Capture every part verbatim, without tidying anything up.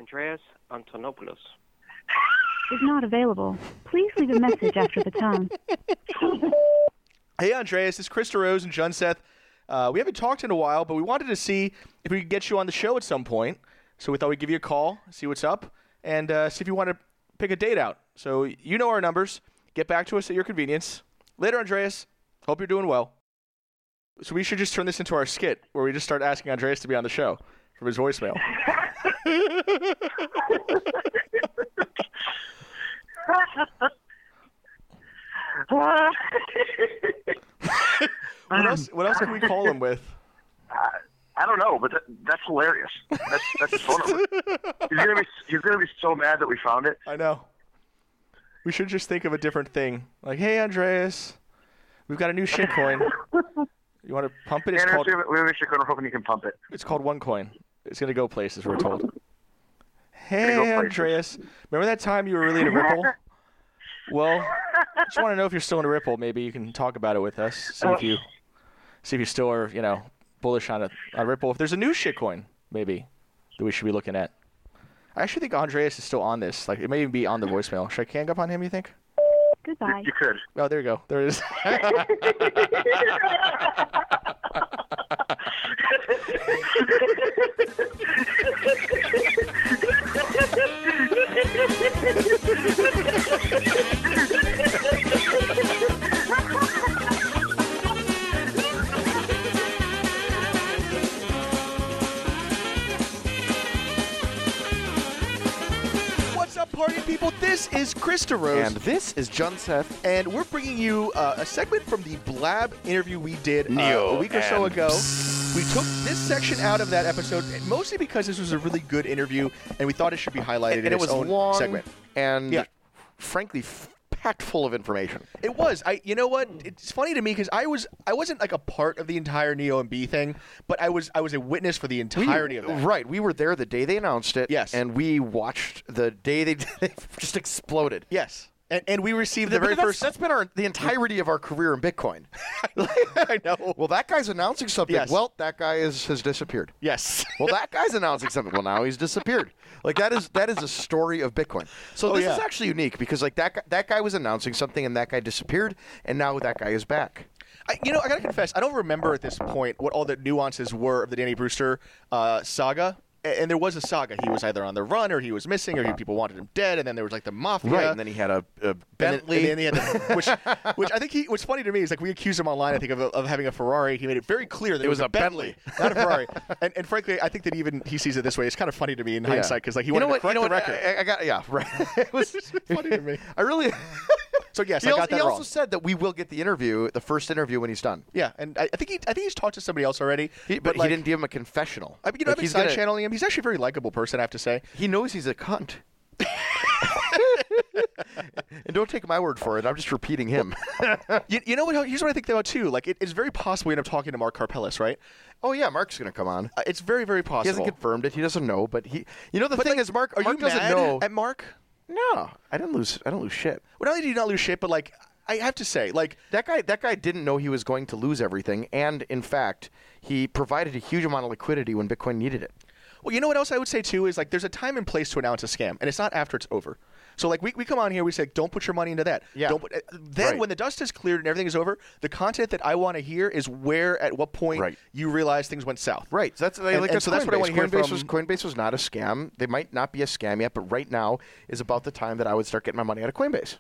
Andreas Antonopoulos is not available. Please leave a message after the tone. Hey, Andreas, it's Krista Rose and John Seth. Uh, we haven't talked in a while, but we wanted to see if we could get you on the show at some point. So we thought we'd give you a call, see what's up, and uh, see if you want to pick a date out. So you know our numbers. Get back to us at your convenience. Later, Andreas. Hope you're doing well. So we should just turn this into our skit, where we just start asking Andreas to be on the show from his voicemail. What else? What else can we call him with? Uh, I don't know, but that, that's hilarious. That's that's his phone number. He's gonna be he's gonna be so mad that we found it. I know. We should just think of a different thing. Like, hey, Andreas, we've got a new shitcoin. You want to pump it? It's Andreas, called. we have a- we have a shitcoin. We're hoping you can pump it. It's called OneCoin. It's gonna go places, we're told. Gonna Hey, go places. Andreas, remember that time you were really into Ripple? Well, I just want to know if you're still into Ripple. Maybe you can talk about it with us. See if you, see if you still are, you know, bullish on it on Ripple. If there's a new shitcoin, maybe that we should be looking at. I actually think Andreas is still on this. Like, it may even be on the voicemail. Should I hang up on him? You think? Goodbye. You could. Oh, there you go. There it is. What's up, party people? This is Krista Rose. And this is John Seth. And we're bringing you uh, a segment from the Blab interview we did uh, Neo a week or so and ago. We took this section out of that episode, mostly because this was a really good interview, and we thought it should be highlighted And in it its was own long segment. and, Yeah. frankly, f- packed full of information. It was. I. You know what? It's funny to me because I was. I wasn't like a part of the entire Neo and B thing, but I was. I was a witness for the entirety of that. Right. We were there the day they announced it. Yes. And we watched the day they, they just exploded. Yes. And, and we received the But very that's, first. That's been our the entirety of our career in Bitcoin. I know. Well, that guy's announcing something. Yes. Well, that guy is has disappeared. Yes. Well, that guy's announcing something. Well, now he's disappeared. Like that is that is a story of Bitcoin. So Oh, this yeah. is actually unique because like that guy, that guy was announcing something and that guy disappeared, and now that guy is back. I, you know, I gotta confess, I don't remember at this point what all the nuances were of the Danny Brewster uh, saga. A- And there was a saga. He was either on the run, or he was missing, or he, people wanted him dead. And then there was like the mafia. Right, and then he had a, a Bentley. And then, and then he had the, which, which I think he. What's funny to me is like we accused him online. I think of, of having a Ferrari. He made it very clear that it, was a Bentley, not a Ferrari. and, and frankly, I think that even he sees it this way. It's kind of funny to me in Yeah. hindsight because like he you wanted know what? to correct You know the what? record. I, I got yeah, right. It was funny to me. I really. So yes, he I also, got that he wrong. also said that we will get the interview, the first interview when he's done. Yeah, and I, I think he. I think he's talked to somebody else already. He, but like, he didn't give him a confessional. I mean, you know, Like, I'm he's excited gonna- channeling him. He's actually a very likable person, I have to say. He knows he's a cunt. And don't take my word for it. I'm just repeating him. You, you know what? Here's what I think about too. Like, it, it's very possible we end up talking to Mark Karpelis, right? Oh yeah, Mark's going to come on. Uh, it's very, very possible. He hasn't confirmed it. He doesn't know, but he. You know the But, thing like, is, Mark. Are Mark you doesn't mad know. at Mark? No, I didn't lose. I don't lose shit. Well, not only do you not lose shit, but like, I have to say, like, That guy. That guy didn't know he was going to lose everything, and in fact, he provided a huge amount of liquidity when Bitcoin needed it. well, you know what else I would say too is like, there's a time and place to announce a scam, and it's not after it's over. So like, we, we come on here, we say, don't put your money into that. Yeah. Don't put, uh, then Right. when the dust is cleared and everything is over, the content that I want to hear is where, at what point Right. you realize things went south. Right. So that's like, And- like and that's so that's what I Coinbase. wanna hear Coinbase from- was Coinbase was not a scam. They might not be a scam yet, but right now is about the time that I would start getting my money out of Coinbase.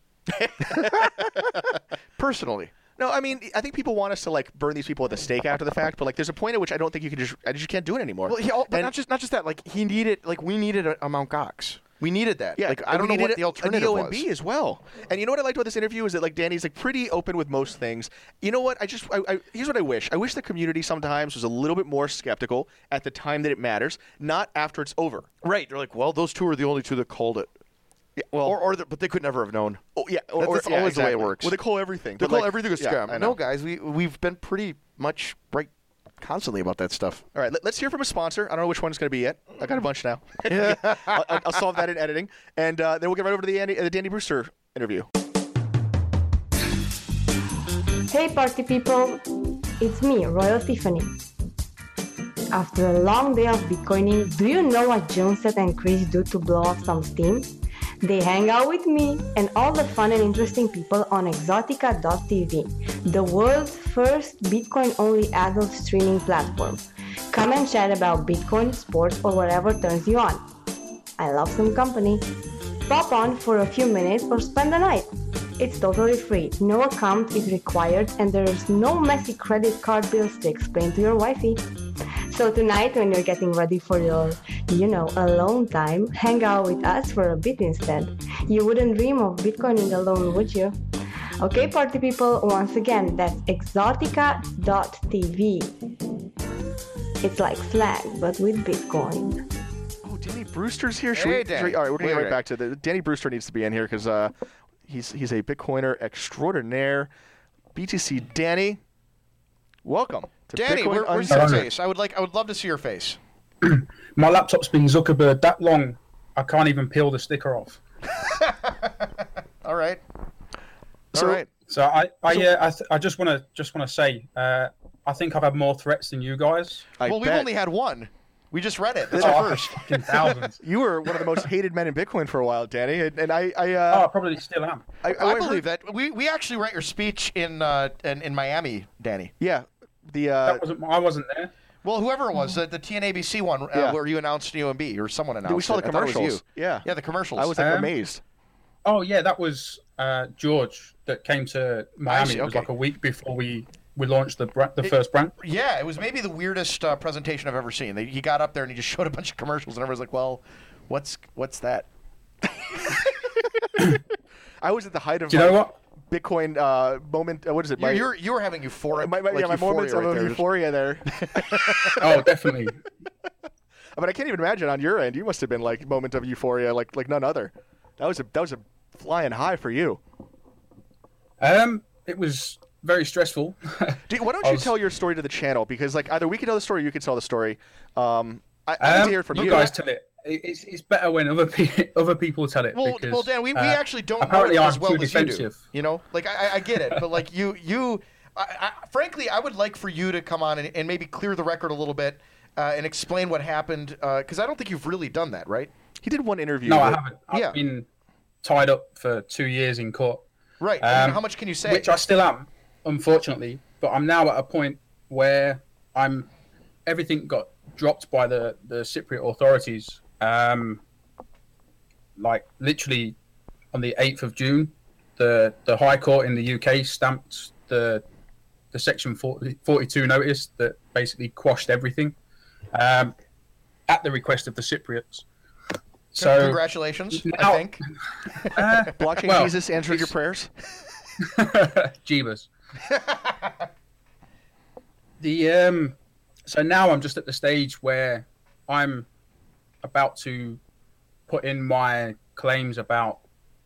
Personally. No, I mean, I think people want us to like burn these people at the stake after the fact, but like, there's a point at which I don't think you can just, I just can't do it anymore. Well, he, all, but And- not just not just that. Like he needed, like we needed a, a Mount Gox. We needed that. Yeah, like I and don't we know what needed the a- alternative a Neo was. and B as well. And you know what I liked about this interview is that like Danny's like pretty open with most things. You know what? I just I, I, here's what I wish. I wish the community sometimes was a little bit more skeptical at the time that it matters, not after it's over. Right. They're like, well, those two are the only two that called it. Yeah, well, Or, or the, but they could never have known. oh yeah, or, That's- or- that's yeah, always the way it exactly. works. Well, they call everything. They but, call like- everything a yeah, scam. I know. No, guys, we we've been pretty much right constantly about that stuff. All right, let, let's hear from a sponsor. I don't know which one's going to be yet. I got a bunch now. I'll, I'll, I'll solve that in editing, and uh, then we'll get right over to the Andy, uh, the Danny Brewster interview. Hey party people, it's me, Royal Tiffany. after a long day of Bitcoining, do you know what Junset and Chris do to blow off some steam? They hang out with me and all the fun and interesting people on Exotica dot T V, the world's first Bitcoin-only adult streaming platform. Come and chat about Bitcoin, sports, or whatever turns you on. I love some company. Pop on for a few minutes or spend the night. It's totally free, no account is required, and there's no messy credit card bills to explain to your wifey. So tonight, when you're getting ready for your, you know, alone time, hang out with us for a bit instead. You wouldn't dream of Bitcoining alone, would you? Okay, party people, once again, that's Exotica dot T V. It's like Slack, but with Bitcoin. Oh, Danny Brewster's here. Should Hey, we, Danny. should we- all right, we're going to Wait, get right wait. back to the Danny Brewster needs to be in here because uh, he's he's a Bitcoiner extraordinaire. B T C Danny, welcome to Danny, Bitcoin where, where's Uncensored. your face? I would like. I would love to see your face. My laptop's been Zuckerberg that long, I can't even peel the sticker off. All right. So- All right. So I, I, uh, I, th- I just want to, just want to say, uh, I think I've had more threats than you guys. I well, we've bet. only had one. We just read it. That's Oh, our first. fucking thousands. You were one of the most hated men in Bitcoin for a while, Danny, and, and I, I, Oh, uh, I probably still am. I, I, heard- believe that. We we actually read your speech in uh in, in Miami, Danny. Yeah, the uh, That wasn't. I wasn't there. Well, whoever it was, the, the T N A B C one, uh, Yeah. where you announced U M B or someone announced. we saw it. the I thought it was commercials. you. Yeah, Yeah, the commercials. I was like Um, amazed. Oh yeah, that was uh, George that came to Miami. see, It was okay. like a week before we, we launched the bra- the first brand. Yeah, it was maybe the weirdest uh, presentation I've ever seen. They, he got up there and he just showed a bunch of commercials, and everyone's like, "Well, what's what's that?" I was at the height of Do you my know what? Bitcoin uh, moment. Uh, what is it? You're, My, you're you were having euphoria. my, my, like yeah, my moments euphoria of right there. euphoria there. Oh, definitely. But I can't even imagine on your end. You must have been like moment of euphoria, like like none other. That was a that was a flying high for you. Um, it was very stressful. Dude, why don't I you was- tell your story to the channel? Because like either we can tell the story, or you can tell the story. Um, I, I need Um, to hear it from you. you guys tell it. It- It's it's better when other pe- other people tell it. Well, because, well, Dan, we, we uh, actually don't know apparently it as I'm well too as you do. defensive. You know, like I, I- I get it, but like you, you, I, I, frankly, I would like for you to come on and, and maybe clear the record a little bit uh, and explain what happened, because I don't think you've really done that, right? He did one interview. No, I that- haven't. I've yeah. been tied up for two years in court, Right. I mean, Um, how much can you say? which I still am, unfortunately. But I'm now at a point where I'm everything got dropped by the the Cypriot authorities. Um, like literally on the eighth of June, the the High Court in the U K stamped the the Section forty, forty-two notice that basically quashed everything, um, at the request of the Cypriots. So Congratulations, I now- think. uh, Blockchain well, Jesus answered your it's- prayers. Jeebus. the um, so now I'm just at the stage where I'm about to put in my claims about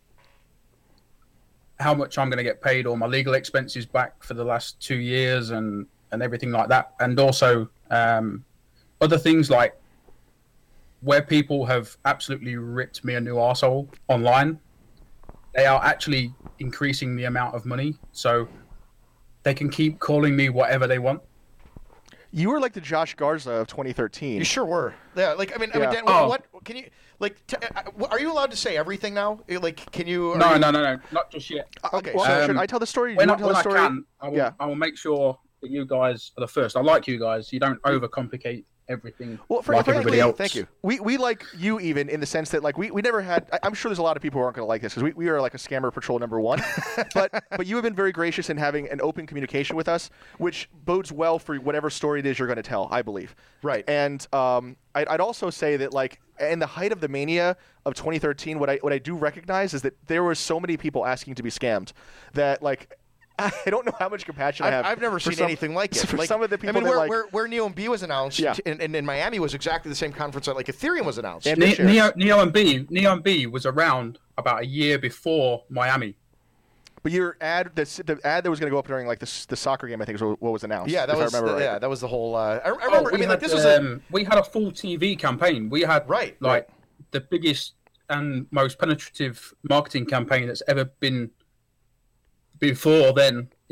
how much I'm going to get paid, or my legal expenses back for the last two years, and and everything like that, and also um, other things like where people have absolutely ripped me a new arsehole online. They are actually increasing the amount of money, so they can keep calling me whatever they want. You were like the Josh Garza of twenty thirteen. You sure were. Yeah. Like I mean, I mean, Yeah. Dan, Oh. what can you like? T- uh, are you allowed to say everything now? Like, can you? are No, you- no, no, no, not just yet. Okay. Well, so, should Um, I tell the story? When, you I, want to when tell I the story? can, I will, Yeah. I will make sure that you guys are the first. I like you guys. You don't overcomplicate everything Well, for, like frankly, everybody else. thank you. We, we like you even in the sense that like we, we never had. I, I'm sure there's a lot of people who aren't going to like this because we, we are like a scammer patrol number one. but but you have been very gracious in having an open communication with us, which bodes well for whatever story it is you're going to tell. I believe. Right. And um, I'd, I'd also say that like in the height of the mania of twenty thirteen, what I what I do recognize is that there were so many people asking to be scammed that like. I don't know how much compassion I I've, have. I've never for seen some- anything like it. For like, some of the people I mean, that where, like, where, where Neo and B was announced Yeah. in, in, in Miami was exactly the same conference that like Ethereum was announced. And- Ne- shares. Neo, Neo and B, Neo and B was around about a year before Miami. But your ad, the, the ad that was going to go up during like the, s- the soccer game, I think is what, what was announced. yeah, that if I was remember the, right. yeah, that was the whole. Uh, I, I Oh, remember. I we mean, like had, this was a, um, we had a full T V campaign. We had Right, like right. the biggest and most penetrative marketing campaign that's ever been before then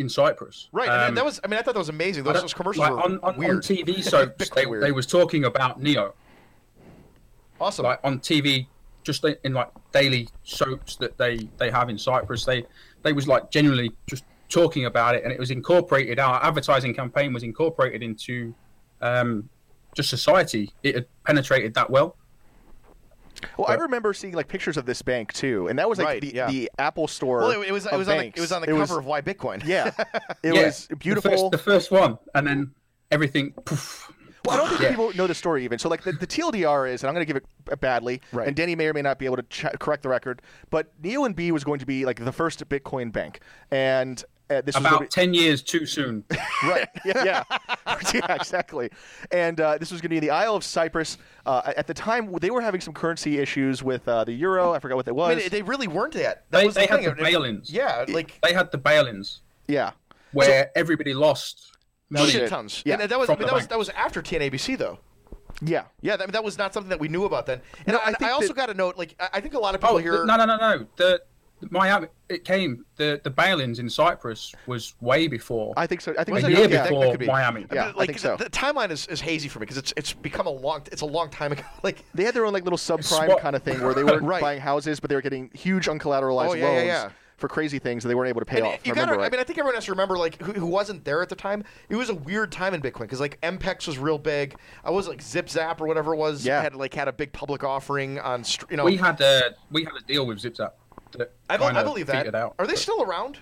in Cyprus. Right, Um, and that was. I mean, I thought that was amazing. I Those, don't- those commercials like, were on, on, weird. on T V soaps. they, weird. they was talking about Neo, Awesome. like on T V, just in, in like daily soaps that they they have in Cyprus. They they was like genuinely just talking about it, and it was incorporated. Our advertising campaign was incorporated into um, just society. It had penetrated that well. Well, I But- remember seeing like pictures of this bank too, and that was like Right, the, yeah. the Apple Store. well, it, it was. It of was on. The, banks. it was on the It cover was- of Why Bitcoin. Yeah, it Yeah, was beautiful. The first, the first one, and then everything. Poof, Well, I don't think Yeah. people know the story even. So, like, the, the T L D R is, and I'm going to give it badly, Right. and Denny may or may not be able to ch- correct the record, but Neo and B was going to be, like, the first Bitcoin bank. And uh, this was About going to ten years too soon. be... Right. Yeah, yeah. yeah, exactly. And uh, this was going to be in the Isle of Cyprus. Uh, at the time, they were having some currency issues with uh, the euro. I forgot what that was. I mean, they really weren't that. That They, was they the had thing. the It- bail-ins. Yeah, like They had the bail-ins yeah. where everybody lost money. shit tons. Yeah, and that was. from I mean, the that was bank. that was after T N A B C though. Yeah. Yeah, that, that was not something that we knew about then. And No, I, I and think I also that- got to note, like, I, I think a lot of people Oh here. no no no no! The, the Miami it came the the bail-ins in Cyprus was way before. I think so. I think Was a it? yeah. year Okay, that- that before could be. Miami. Yeah, But, I like, think so. The, the timeline is, is hazy for me because it's it's become a long it's a long time ago. Like, They had their own like little subprime Swap- kind of thing where they were Right. buying houses, but they were getting huge uncollateralized Oh, yeah, yeah, loans yeah. for crazy things that they weren't able to pay and off. you if I remember gotta, I right. mean, I think everyone has to remember, like, who, who wasn't there at the time. It was a weird time in Bitcoin because, like, M P E X was real big. I was like Zip Zap or whatever it was. Yeah. Had like had a big public offering on, str- you know. We had a we had a deal with ZipZap. That I, be- I kinda believe that. petered Out. Are they still around?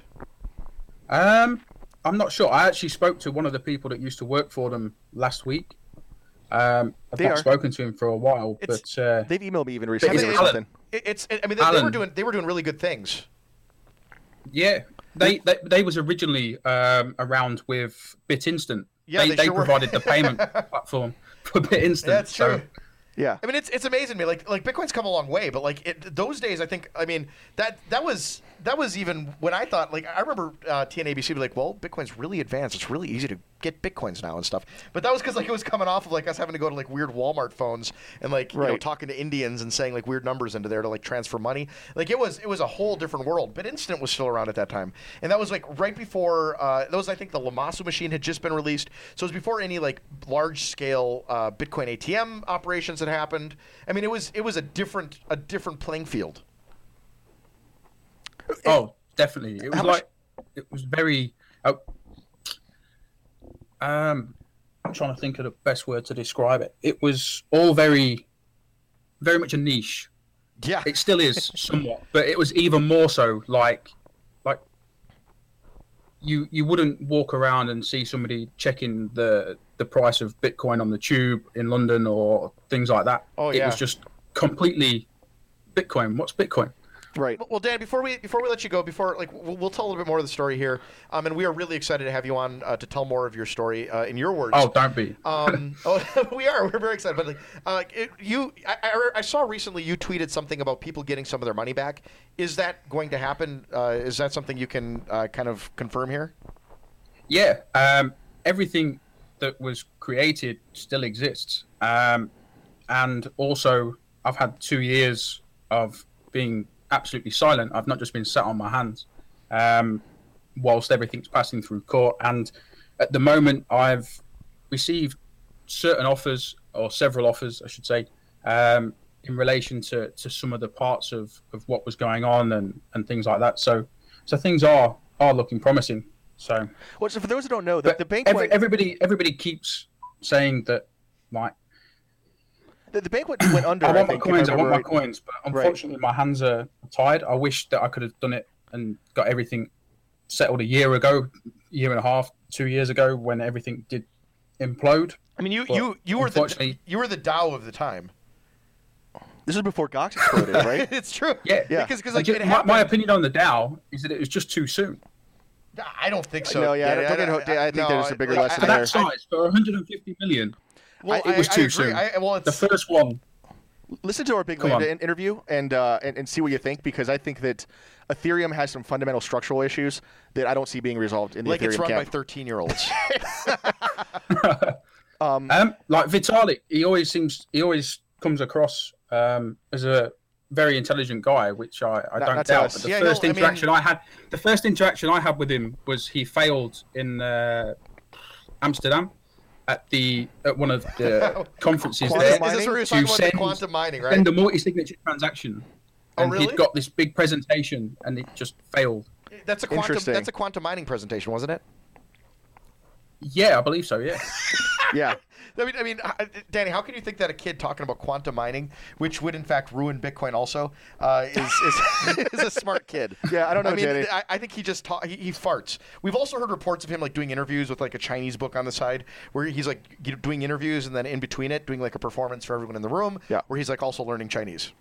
Um, I'm not sure. I actually spoke to one of the people that used to work for them last week. Um, I've They not are. spoken to him for a while, It's- but uh, They've emailed me even recently is or it something. Alan? It, it's. I mean, they, they were Alan. doing they were doing really good things. yeah, they, they they was originally um, around with BitInstant. Yeah, they, they they sure were. provided the payment platform for BitInstant. That's so, true. Yeah. I mean, it's it's amazing to me. Like like Bitcoin's come a long way, but like it, those days, I think. I mean, that that was that was even when I thought. Like I remember uh, T N A B C be like, "Well, Bitcoin's really advanced. It's really easy to get Bitcoins now and stuff." But that was because like it was coming off of like us having to go to like weird Walmart phones and like you know Right. talking to Indians and saying like weird numbers into there to like transfer money. Like it was it was a whole different world. But Instant was still around at that time, and that was like right before uh, that was I think the Lamasu machine had just been released. So it was before any like large scale uh, Bitcoin A T M operations had happened. I mean, it was it was a different a different playing field. oh, definitely. It was How much- like it was very. Uh, um, I'm trying to think of the best word to describe it. It was all very, very much a niche. Yeah, It still is somewhat, but it was even more so. Like, like you you wouldn't walk around and see somebody checking the the price of Bitcoin on the tube in London or things like that. Oh, It yeah. was just completely Bitcoin. What's Bitcoin? Right. Well, Dan, before we before we let you go, before like we'll, we'll tell a little bit more of the story here, um, and we are really excited to have you on uh, to tell more of your story uh, in your words. Oh, don't be. Um, oh, we are. We're very excited. But like, uh, it, you, I, I, I saw recently you tweeted something about people getting some of their money back. Is that going to happen? Uh, is that something you can uh, kind of confirm here? Yeah, um, everything that was created still exists, um, and also I've had two years of being absolutely silent. I've not just been sat on my hands um, whilst everything's passing through court, and at the moment I've received certain offers, or several offers, I should say, um, in relation to, to some of the parts of, of what was going on and, and things like that. So, so things are are looking promising. So. Well, so for those who don't know, the, But the bank every, went, everybody everybody keeps saying that, like, the, the bank went, went under. I want my think, if coins, I want remember my right. coins, but unfortunately my hands are tied. I wish that I could have done it and got everything settled a year ago, year and a half, two years ago, when everything did implode. I mean, you But you you were the unfortunately- you were the Dow of the time. This was before Gox exploded, right? It's true. Yeah, Yeah. Because because Like, like, it my, my happened- opinion on the Dow is that it was just too soon. I don't think so. No, yeah, don't get hooked. I think no, there's a bigger like, lesson For there. that size, for one hundred fifty million, Well, I- it was I- I too agree. soon. I, well, The it's first one, Listen to our big Come Lambda on. in- interview and, uh, and and see what you think, because I think that Ethereum has some fundamental structural issues that I don't see being resolved in the like Ethereum it's run by camp. thirteen-year-olds. um, like Vitalik, he always seems he always comes across um, as a very intelligent guy, which I, I Not- don't not to doubt. us. But the Yeah, first no, I mean- interaction I had, the first interaction I had with him was he failed in uh, Amsterdam at the at one of the conferences Quantum there. Is this where he was to talking about the send- quantum mining, right? Send a multi-signature transaction, Oh, and really? he'd got this big presentation, and it just failed. That's a quantum. Interesting. That's a quantum mining presentation, wasn't it? Yeah, I believe so. Yeah. Yeah. I mean, I mean, uh, Danny, how can you think that a kid talking about quantum mining, which would in fact ruin Bitcoin, also uh, is, is is a smart kid? Yeah, I don't know, I mean, Danny. I, I think he just ta- he, he farts. We've also heard reports of him like doing interviews with like a Chinese book on the side, where he's like you know, doing interviews and then in between it doing like a performance for everyone in the room. Yeah. Where he's like also learning Chinese.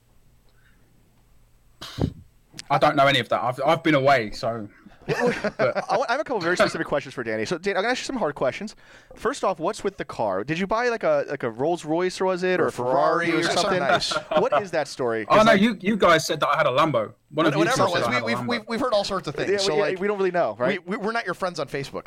I don't know any of that. I've I've been away, so. I want- I have a couple very specific questions for Danny. So, Danny, I'm gonna ask you some hard questions. First off, what's with the car? Did you buy like a like a Rolls Royce, or was it, or, Or a a Ferrari Ferrari, or or something? something nice. What is that story? Oh 'Cause, no, like, you you guys said that I had a Lambo. One of you Whatever said it was, I we, had a we've, Lambo. we've we've heard all sorts of things. yeah, so we, like we don't really know, right? we, we we're not your friends on Facebook.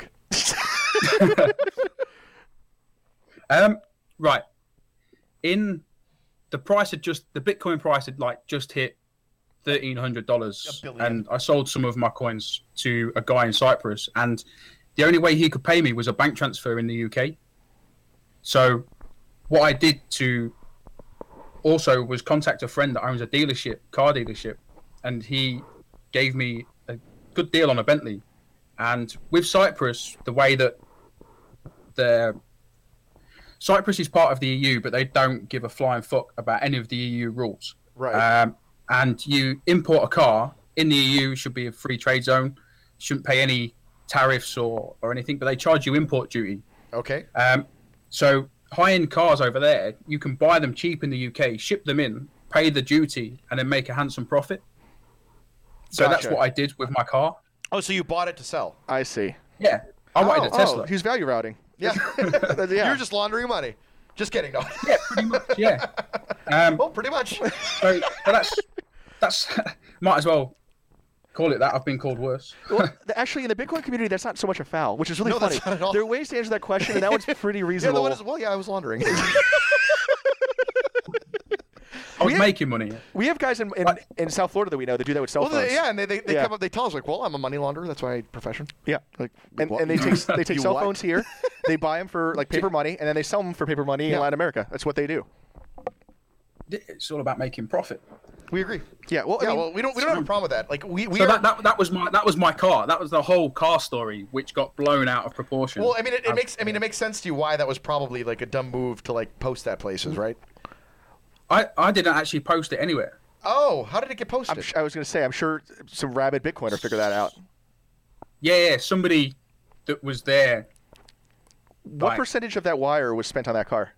Um, right. In the price had just the Bitcoin price had like just hit thirteen hundred dollars, A billion. and I sold some of my coins to a guy in Cyprus, and the only way he could pay me was a bank transfer in the U K. So, what I did to also was contact a friend that owns a dealership, car dealership, and he gave me a good deal on a Bentley. And with Cyprus, the way that the Cyprus is part of the E U, but they don't give a flying fuck about any of the E U rules. Right. Um, and you import a car in the E U, should be a free trade zone, shouldn't pay any tariffs or, or anything, but they charge you import duty. Okay. Um, so high-end cars over there, you can buy them cheap in the U K, ship them in, pay the duty, and then make a handsome profit. So that's Gotcha. what I did with my car. Oh, so you bought it to sell? I see. Yeah, I wanted oh, a Tesla. Oh, he's value routing. Yeah. Yeah. You're just laundering money. Just kidding. No. Yeah, pretty much. Yeah. Um, Well, pretty much. so, but that's that's might as well call it that. I've been called worse. Well, th- actually, in the Bitcoin community, that's not so much a foul, which is really No, funny. that's not at all. There are ways to answer that question, and that one's pretty Yeah, reasonable. the one is, well, yeah, I was laundering. I was We- making money. We have guys in, in, in South Florida that we know that do that with cell well, phones. they, yeah, and they they, they Yeah. come up, they tell us like, well, I'm a money launderer. That's my profession. Yeah, like, and, what? and they take they take You cell what? phones here, they buy them for like paper money, and then they sell them for paper money Yeah. in Latin America. That's what they do. It's all about making profit. We agree. Yeah, well, I Yeah, mean, well, we don't we don't have a problem with that. Like we we So are. that, that that was my that was my car. That was the whole car story, which got blown out of proportion. well, I mean, it, it As- makes I mean it makes sense to you why that was probably like a dumb move to like post that places, right? I I didn't actually post it anywhere. Oh, how did it get I'm posted? sh- I was going to say, I'm sure some rabid Bitcoiner figure that out. Yeah, yeah, somebody that was there. What Right. percentage of that wire was spent on that car?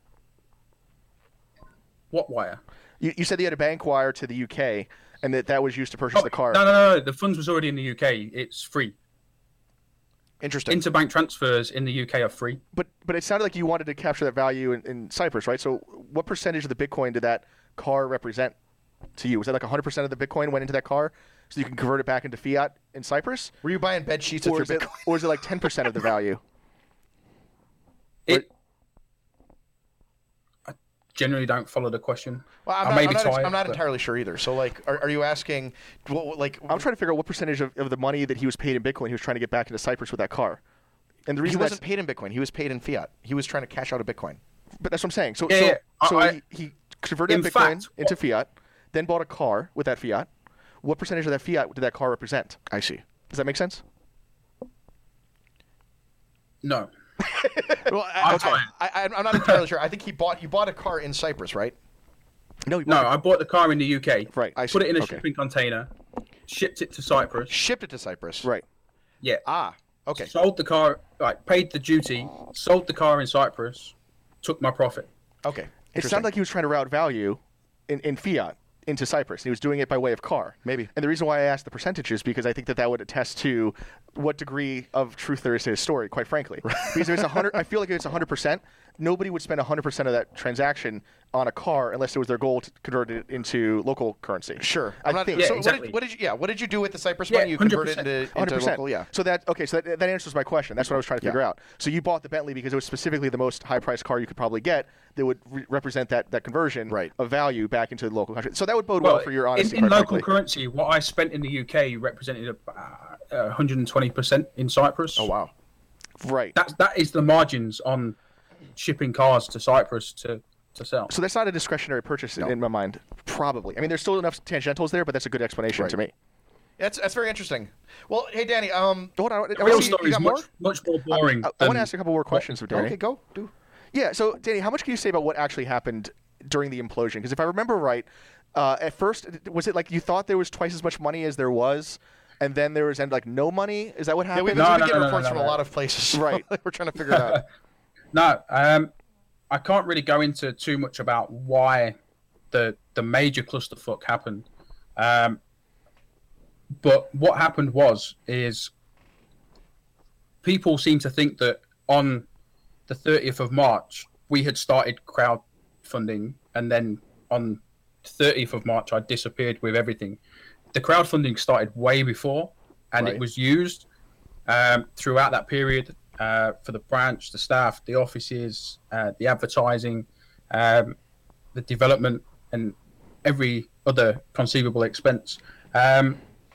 What wire? You, you said you had a bank wire to the U K, and that that was used to purchase Oh, the car. No, no, no, no. The funds was already in the U K. It's free. Interesting. Interbank transfers in the U K are free. But but it sounded like you wanted to capture that value in, in Cyprus, right? So what percentage of the Bitcoin did that car represent to you? Was that like one hundred percent of the Bitcoin went into that car, so you can convert it back into fiat in Cyprus? Were you buying bed sheets with Or your is, it, Bitcoin? or is it like ten percent of the value? It. I generally don't follow the question. Well, I'm I not, may I'm be not, tired, I'm not but- entirely sure either. So, like, are, are you asking, well, like, I'm trying to figure out what percentage of, of the money that he was paid in Bitcoin he was trying to get back into Cyprus with that car. And the he reason wasn't that's, paid in Bitcoin. He was paid in fiat. He was trying to cash out a Bitcoin. but that's what I'm saying. So Yeah, so, yeah. I- so I- he, he converted in Bitcoin fact- into fiat, then bought a car with that fiat. What percentage of that fiat did that car represent? I see. Does that make sense? No. Well, I, I'm okay. fine. I, I, I'm not entirely sure. I think he bought. You bought a car in Cyprus, right? No, he No, bought I bought the car in the U K. Right, I Put see. it in a Okay. shipping container, shipped it to Cyprus. Shipped it to Cyprus. it. Right. Yeah. Ah. Okay. Sold the car, like paid the duty, sold the car in Cyprus, took my profit. Okay. It Interesting. sounded like he was trying to route value in, in fiat into Cyprus. And he was doing it by way of car. Maybe. And the reason why I asked the percentages because I think that that would attest to what degree of truth there is to his story, quite frankly. Because if it's one hundred, I feel like if it's one hundred percent, nobody would spend one hundred percent of that transaction on a car unless it was their goal to convert it into local currency. Sure. I I'm not, think. Yeah, so exactly. what, did, what did you? Yeah. What did you do with the Cyprus Yeah, money? You converted it into, one hundred into percent. local. Yeah. So that okay. So that, that answers my question. That's what I was trying to figure Yeah. out. So you bought the Bentley because it was specifically the most high-priced car you could probably get that would re- represent that, that conversion Right. of value back into the local country. So that would bode well, Well, for your honesty. in, in quite local frankly. currency, what I spent in the U K represented about uh, one hundred twenty percent in Cyprus. Oh wow. Right. That's that is the margins on shipping cars to Cyprus to, to sell. So that's not a discretionary purchase in, in my mind. Probably. I mean, there's still enough tangentials there, but that's a good explanation Right. to me. That's that's very interesting. Well, hey Danny. Um. Hold on. The I real wanna see- story you is got more? much, much more boring. I, I than want to ask a couple more questions of Danny. Okay. Go. Do. Yeah, so Danny, how much can you say about what actually happened during the implosion? Because if I remember right, uh, at first, was it like you thought there was twice as much money as there was, and then there was and like no money? Is that what Yeah, happened? we've No, been no, getting no, no, reports no, from no. a lot of places. Right. We're trying to figure it out. No, um, I can't really go into too much about why the the major clusterfuck happened. Um, but what happened was is people seem to think that on the thirtieth of March we had started crowdfunding, and then on thirtieth of March I disappeared with everything. The crowdfunding started way before, and Right. it was used um, throughout that period. Uh, for the branch, the staff, the offices, uh, the advertising, um, the development, and every other conceivable expense. Um,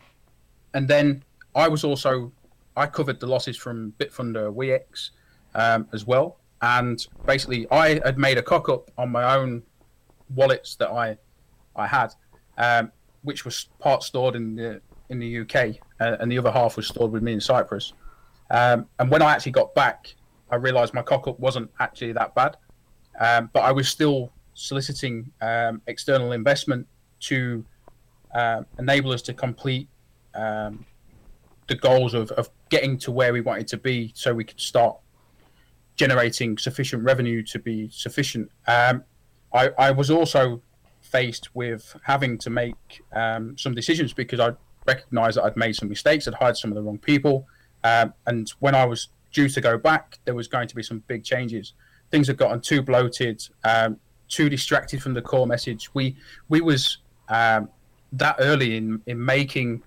and then I was also, I covered the losses from Bitfunder, Weex um, as well. And basically, I had made a cock up on my own wallets that I, I had, um, which was part stored in the in the U K, uh, and the other half was stored with me in Cyprus. Um, and when I actually got back, I realised my cock up wasn't actually that bad, um, but I was still soliciting um, external investment to uh, enable us to complete um, the goals of, of getting to where we wanted to be, so we could start generating sufficient revenue to be sufficient. Um, I, I was also faced with having to make um, some decisions because I recognised that I'd made some mistakes, I'd hired some of the wrong people. Um, and when I was due to go back, there was going to be some big changes. Things had gotten too bloated, um, too distracted from the core message. We we was um, that early in in making,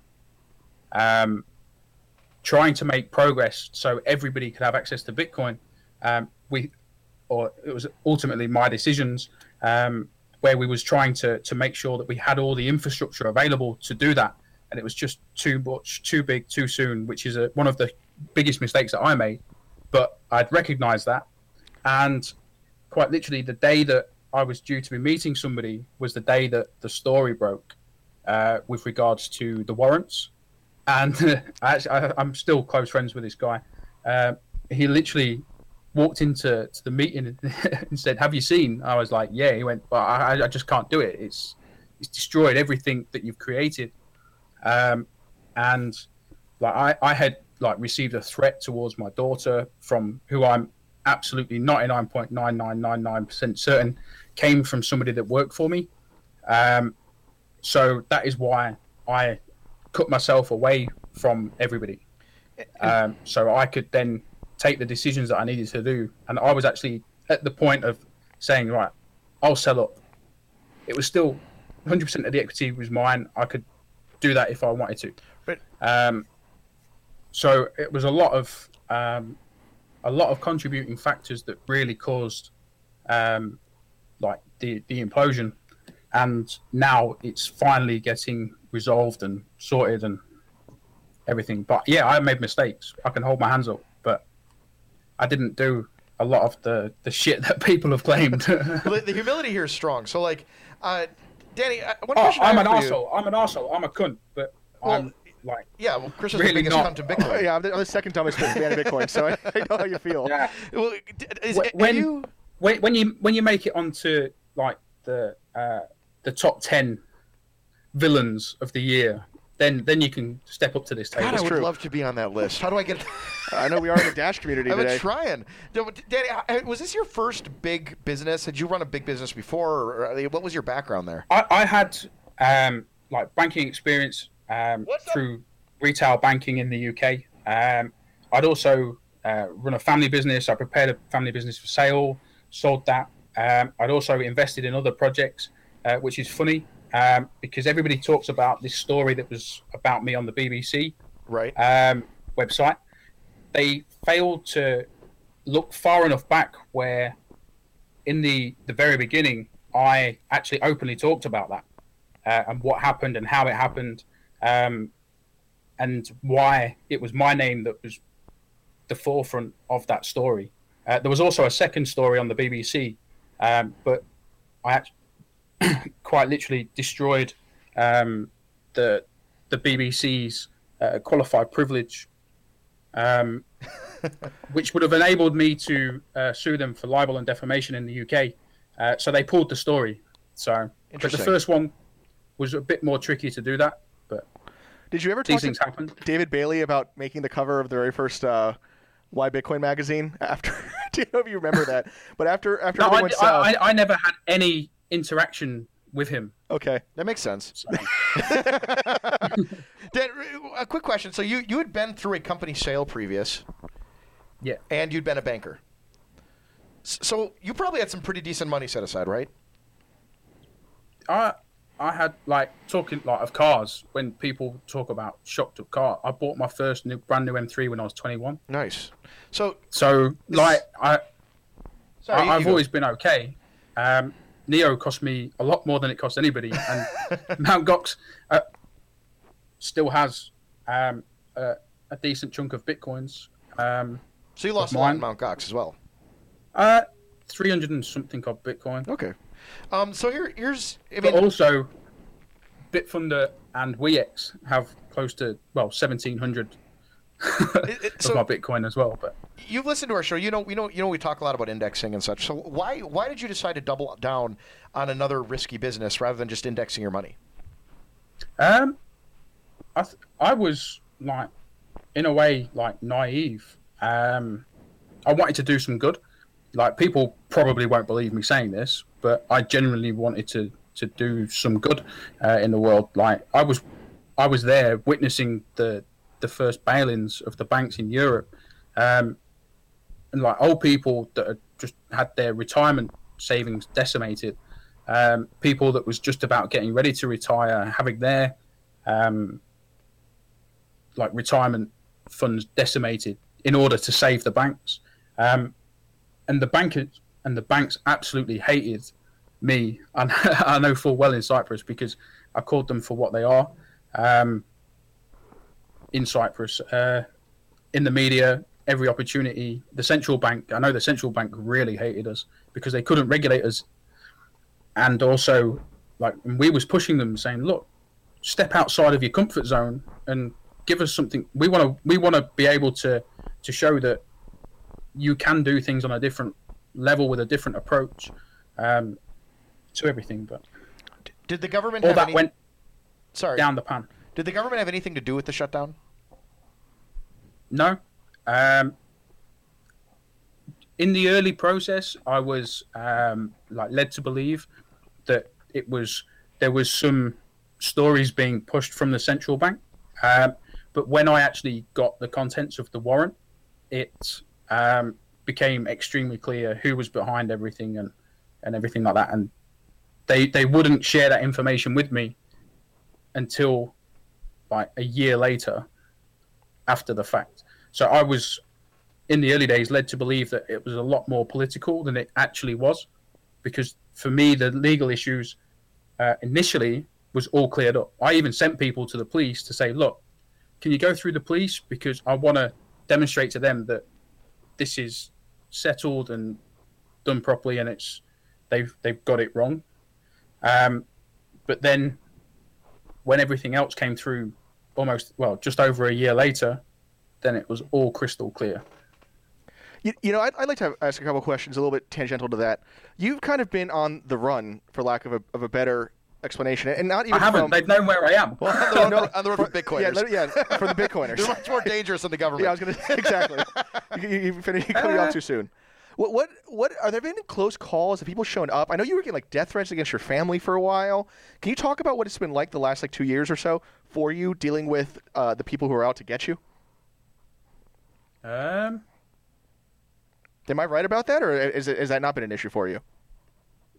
um, trying to make progress so everybody could have access to Bitcoin. Um, we, or it was ultimately my decisions um, where we was trying to to make sure that we had all the infrastructure available to do that. And it was just too much, too big, too soon, which is a, one of the biggest mistakes that I made. But I'd recognized that. And quite literally, the day that I was due to be meeting somebody was the day that the story broke uh, with regards to the warrants. And I actually, I, I'm still close friends with this guy. Uh, he literally walked into to the meeting and said, "Have you seen?" I was like, "Yeah." He went, "But I, I just can't do it. It's it's destroyed everything that you've created." Um, and like I, I had like received a threat towards my daughter from who I'm absolutely ninety-nine point nine nine nine nine percent certain came from somebody that worked for me. Um, so that is why I cut myself away from everybody. Um, so I could then take the decisions that I needed to do. And I was actually at the point of saying, right, I'll sell up. It was still one hundred percent of the equity was mine. I could do that if I wanted to. But um, so it was a lot of um, a lot of contributing factors that really caused um, like the the implosion, and now it's finally getting resolved and sorted and everything. But yeah, I made mistakes. I can hold my hands up, but I didn't do a lot of the the shit that people have claimed. the, the humility here is strong. So like, uh, Danny, uh, one Oh, question I I'm have an for you- arsehole. I'm an arsehole. I'm a cunt, but Well, I'm like, Yeah, well, Chris is Really the biggest not. cunt in Bitcoin. Yeah, I'm the, I'm the second dumbest man in Bitcoin, so I, I know how you feel. yeah. Well, d- is, Wh- are when- you? When, when you when you make it onto like the uh, the top ten villains of the year, then then you can step up to this table. God, I would true. love to be on that list. How do I get? I know we are in the Dash community I've been today. trying. No, but Danny, uh, was this your first big business? Had you run a big business before? Or uh, what was your background there? I, I had um, like banking experience um, What's up? through retail banking in the U K. Um, I'd also uh, run a family business. I prepared a family business for sale, sold that, Um, I'd also invested in other projects, uh, which is funny um, because everybody talks about this story that was about me on the B B C Right. um, website. They failed to look far enough back where in the, the very beginning, I actually openly talked about that uh, and what happened and how it happened um, and why it was my name that was the forefront of that story. Uh, there was also a second story on the B B C, um, but I actually quite literally destroyed um, the the B B C's uh, qualified privilege, um, which would have enabled me to uh, sue them for libel and defamation in the U K. Uh, so they pulled the story. So, but the Interesting. first one was a bit more tricky to do that. But Did you ever these talk to things happen. David Bailey about making the cover of the very first uh, Why Bitcoin magazine? After, do you know if you remember that? But after after No, everything I, went south, I, I never had any interaction with him. okay. That makes sense. So, Dan, a quick question. So you, you had been through a company sale previous, yeah. and you'd been a banker. S- So you probably had some pretty decent money set aside, right? I I had like talking like of cars when people talk about shocked up car. I bought my first new brand new M three when I was twenty-one. Nice. So, So like I, sorry, I you I've go. always been okay. Um, Neo cost me a lot more than it cost anybody, and Mount Gox uh, still has um, a, a decent chunk of bitcoins. Um, So you lost a lot in mine. Mount Gox as well. uh, three hundred and something of bitcoin. Okay. Um, so here, here's, I But mean, also, Bitfunder and Weex have close to well seventeen hundred it- it- of so my Bitcoin as well. But you've listened to our show. You know, you know, you know, we talk a lot about indexing and such. So why, why did you decide to double down on another risky business rather than just indexing your money? um, I th- I was like, in a way, like naive. Um, I wanted to do some good. Like people probably won't believe me saying this, but I genuinely wanted to to do some good uh, in the world. Like I was, I was there witnessing the the first bail-ins of the banks in Europe, um, and like old people that had just had their retirement savings decimated, um, people that was just about getting ready to retire, having their um, like retirement funds decimated in order to save the banks. Um, and the bankers and the banks absolutely hated me. And I know full well in Cyprus because I called them for what they are. Um, in Cyprus, uh, in the media, every opportunity. The central bank, I know the central bank really hated us because they couldn't regulate us. And also, like, we was pushing them, saying, "Look, step outside of your comfort zone and give us something. We want to. We want to be able to to show that you can do things on a different level with a different approach um, to everything." But Did the government all have that any, went sorry, down the pan. Did the government have anything to do with the shutdown? No. Um, in the early process, I was um, like led to believe that it was there was some stories being pushed from the central bank. Um, but when I actually got the contents of the warrant, it um, became extremely clear who was behind everything and, and everything like that. And they they wouldn't share that information with me until like a year later after the fact. So I was, in the early days, led to believe that it was a lot more political than it actually was. Because for me, the legal issues uh, initially was all cleared up. I even sent people to the police to say, look, can you go through the police? Because I want to demonstrate to them that this is settled and done properly and it's they've they've got it wrong. Um, but then when everything else came through almost, well, just over a year later, then it was all crystal clear. You, you know, I'd, I'd like to have, ask a couple questions a little bit tangential to that. You've kind of been on the run, for lack of a, of a better explanation, and not even I haven't. from... They've known where I am. Well, on the road, No, on the road for Bitcoiners. Yeah, let- yeah, for the Bitcoiners. They're much more dangerous than the government. Yeah, I was going to exactly. You, you, you finished you cut me off too soon. What what what are there been close calls? Have people shown up? I know you were getting like death threats against your family for a while. Can you talk about what it's been like the last like two years or so for you dealing with uh, the people who are out to get you? Um, Am I right about that, or is it is that not been an issue for you?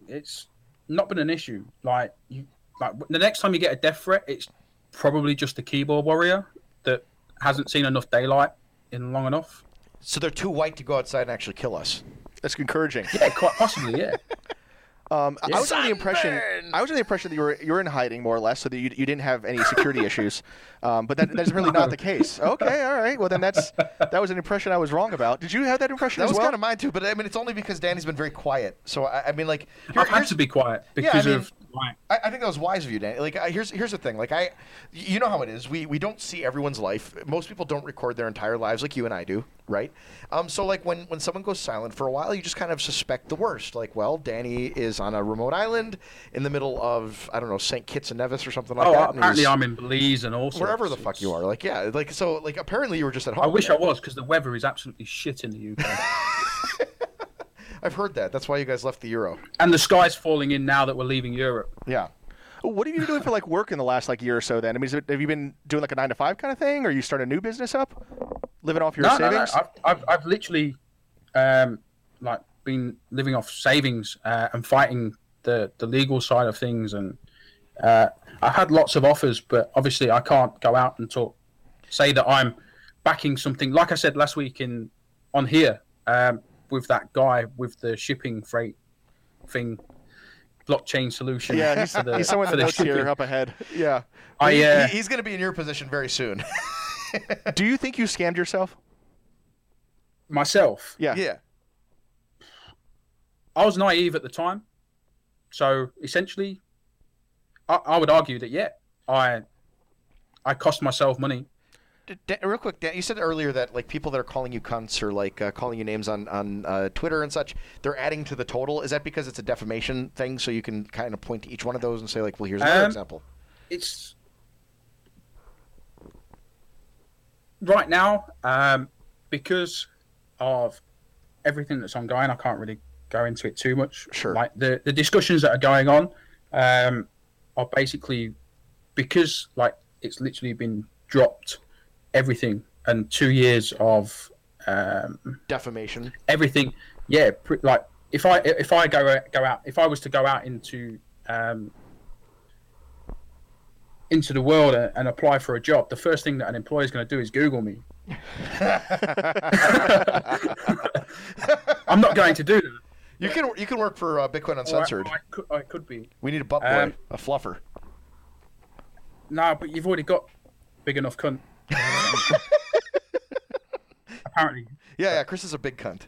it's not been an issue. Like you, like the next time you get a death threat, it's probably just a keyboard warrior that hasn't seen enough daylight in long enough. So they're too white to go outside and actually kill us. That's encouraging. Yeah, quite possibly. Yeah. Um, Yeah. I was under the impression I was under the impression that you were you were in hiding more or less, so that you, you didn't have any security issues. Um, but that, that's really not the case. Okay, all right. Well, then that's that was an impression I was wrong about. Did you have that impression That as was well? kind of mine too, but I mean, it's only because Danny's been very quiet. So I, I mean, like, here- I've had here's- to be quiet Yeah, I because mean- of like. I, I think that was wise of you, Danny. Like, I, here's here's the thing. Like, I, you know how it is. We we don't see everyone's life. Most people don't record their entire lives like you and I do, right? Um, so like when when someone goes silent for a while, you just kind of suspect the worst. Like, well, Danny is on a remote island in the middle of I don't know Saint Kitts and Nevis or something like Oh, that. and apparently he's- I'm in Belize and all sorts. wherever the fuck you are. Like, yeah, like so. Like, apparently you were just at home. I wish I was, because the weather is absolutely shit in the U K. I've heard that. That's why you guys left the euro. And the sky's falling in now that we're leaving Europe. Yeah. What have you been doing for like work in the last like year or so? Then I mean, is it, have you been doing like a nine to five kind of thing, or you start a new business up, living off your No, no, no. savings? I've, I've, I've literally, um, like, been living off savings uh, and fighting the, the legal side of things. And uh, I've had lots of offers, but obviously I can't go out and talk, say that I'm backing something. Like I said last week in on here um, with that guy with the shipping freight thing. Blockchain solution. Yeah, he's, for the, he's someone for that the notes here shipping. up ahead. Yeah. I, He- uh, he- he's going to be in your position very soon. Do you think you scammed yourself? myself, Yeah. yeah. I was naive at the time, so essentially, I, I would argue that yeah, I, I cost myself money. Dan, real quick, Dan, you said earlier that like people that are calling you cunts or like uh, calling you names on on uh, Twitter and such, they're adding to the total. Is that because it's a defamation thing, so you can kind of point to each one of those and say like, well, here's another Um, example. It's right now um, because of everything that's ongoing. I can't really go into it too much. Sure. Like the the discussions that are going on um, are basically because like it's literally been dropped everything and two years of um, Defamation. everything. Yeah, pr- like if I if I go go out if I was to go out into um, into the world and, and apply for a job, the first thing that an employer is going to do is Google me. I'm not going to do that. You can you can work for uh, Bitcoin Or I- Uncensored. I, could, I could be. We need a butt boy, Um, a fluffer. No, but you've already got big enough cunt. Apparently. Yeah, yeah. Chris is a big cunt.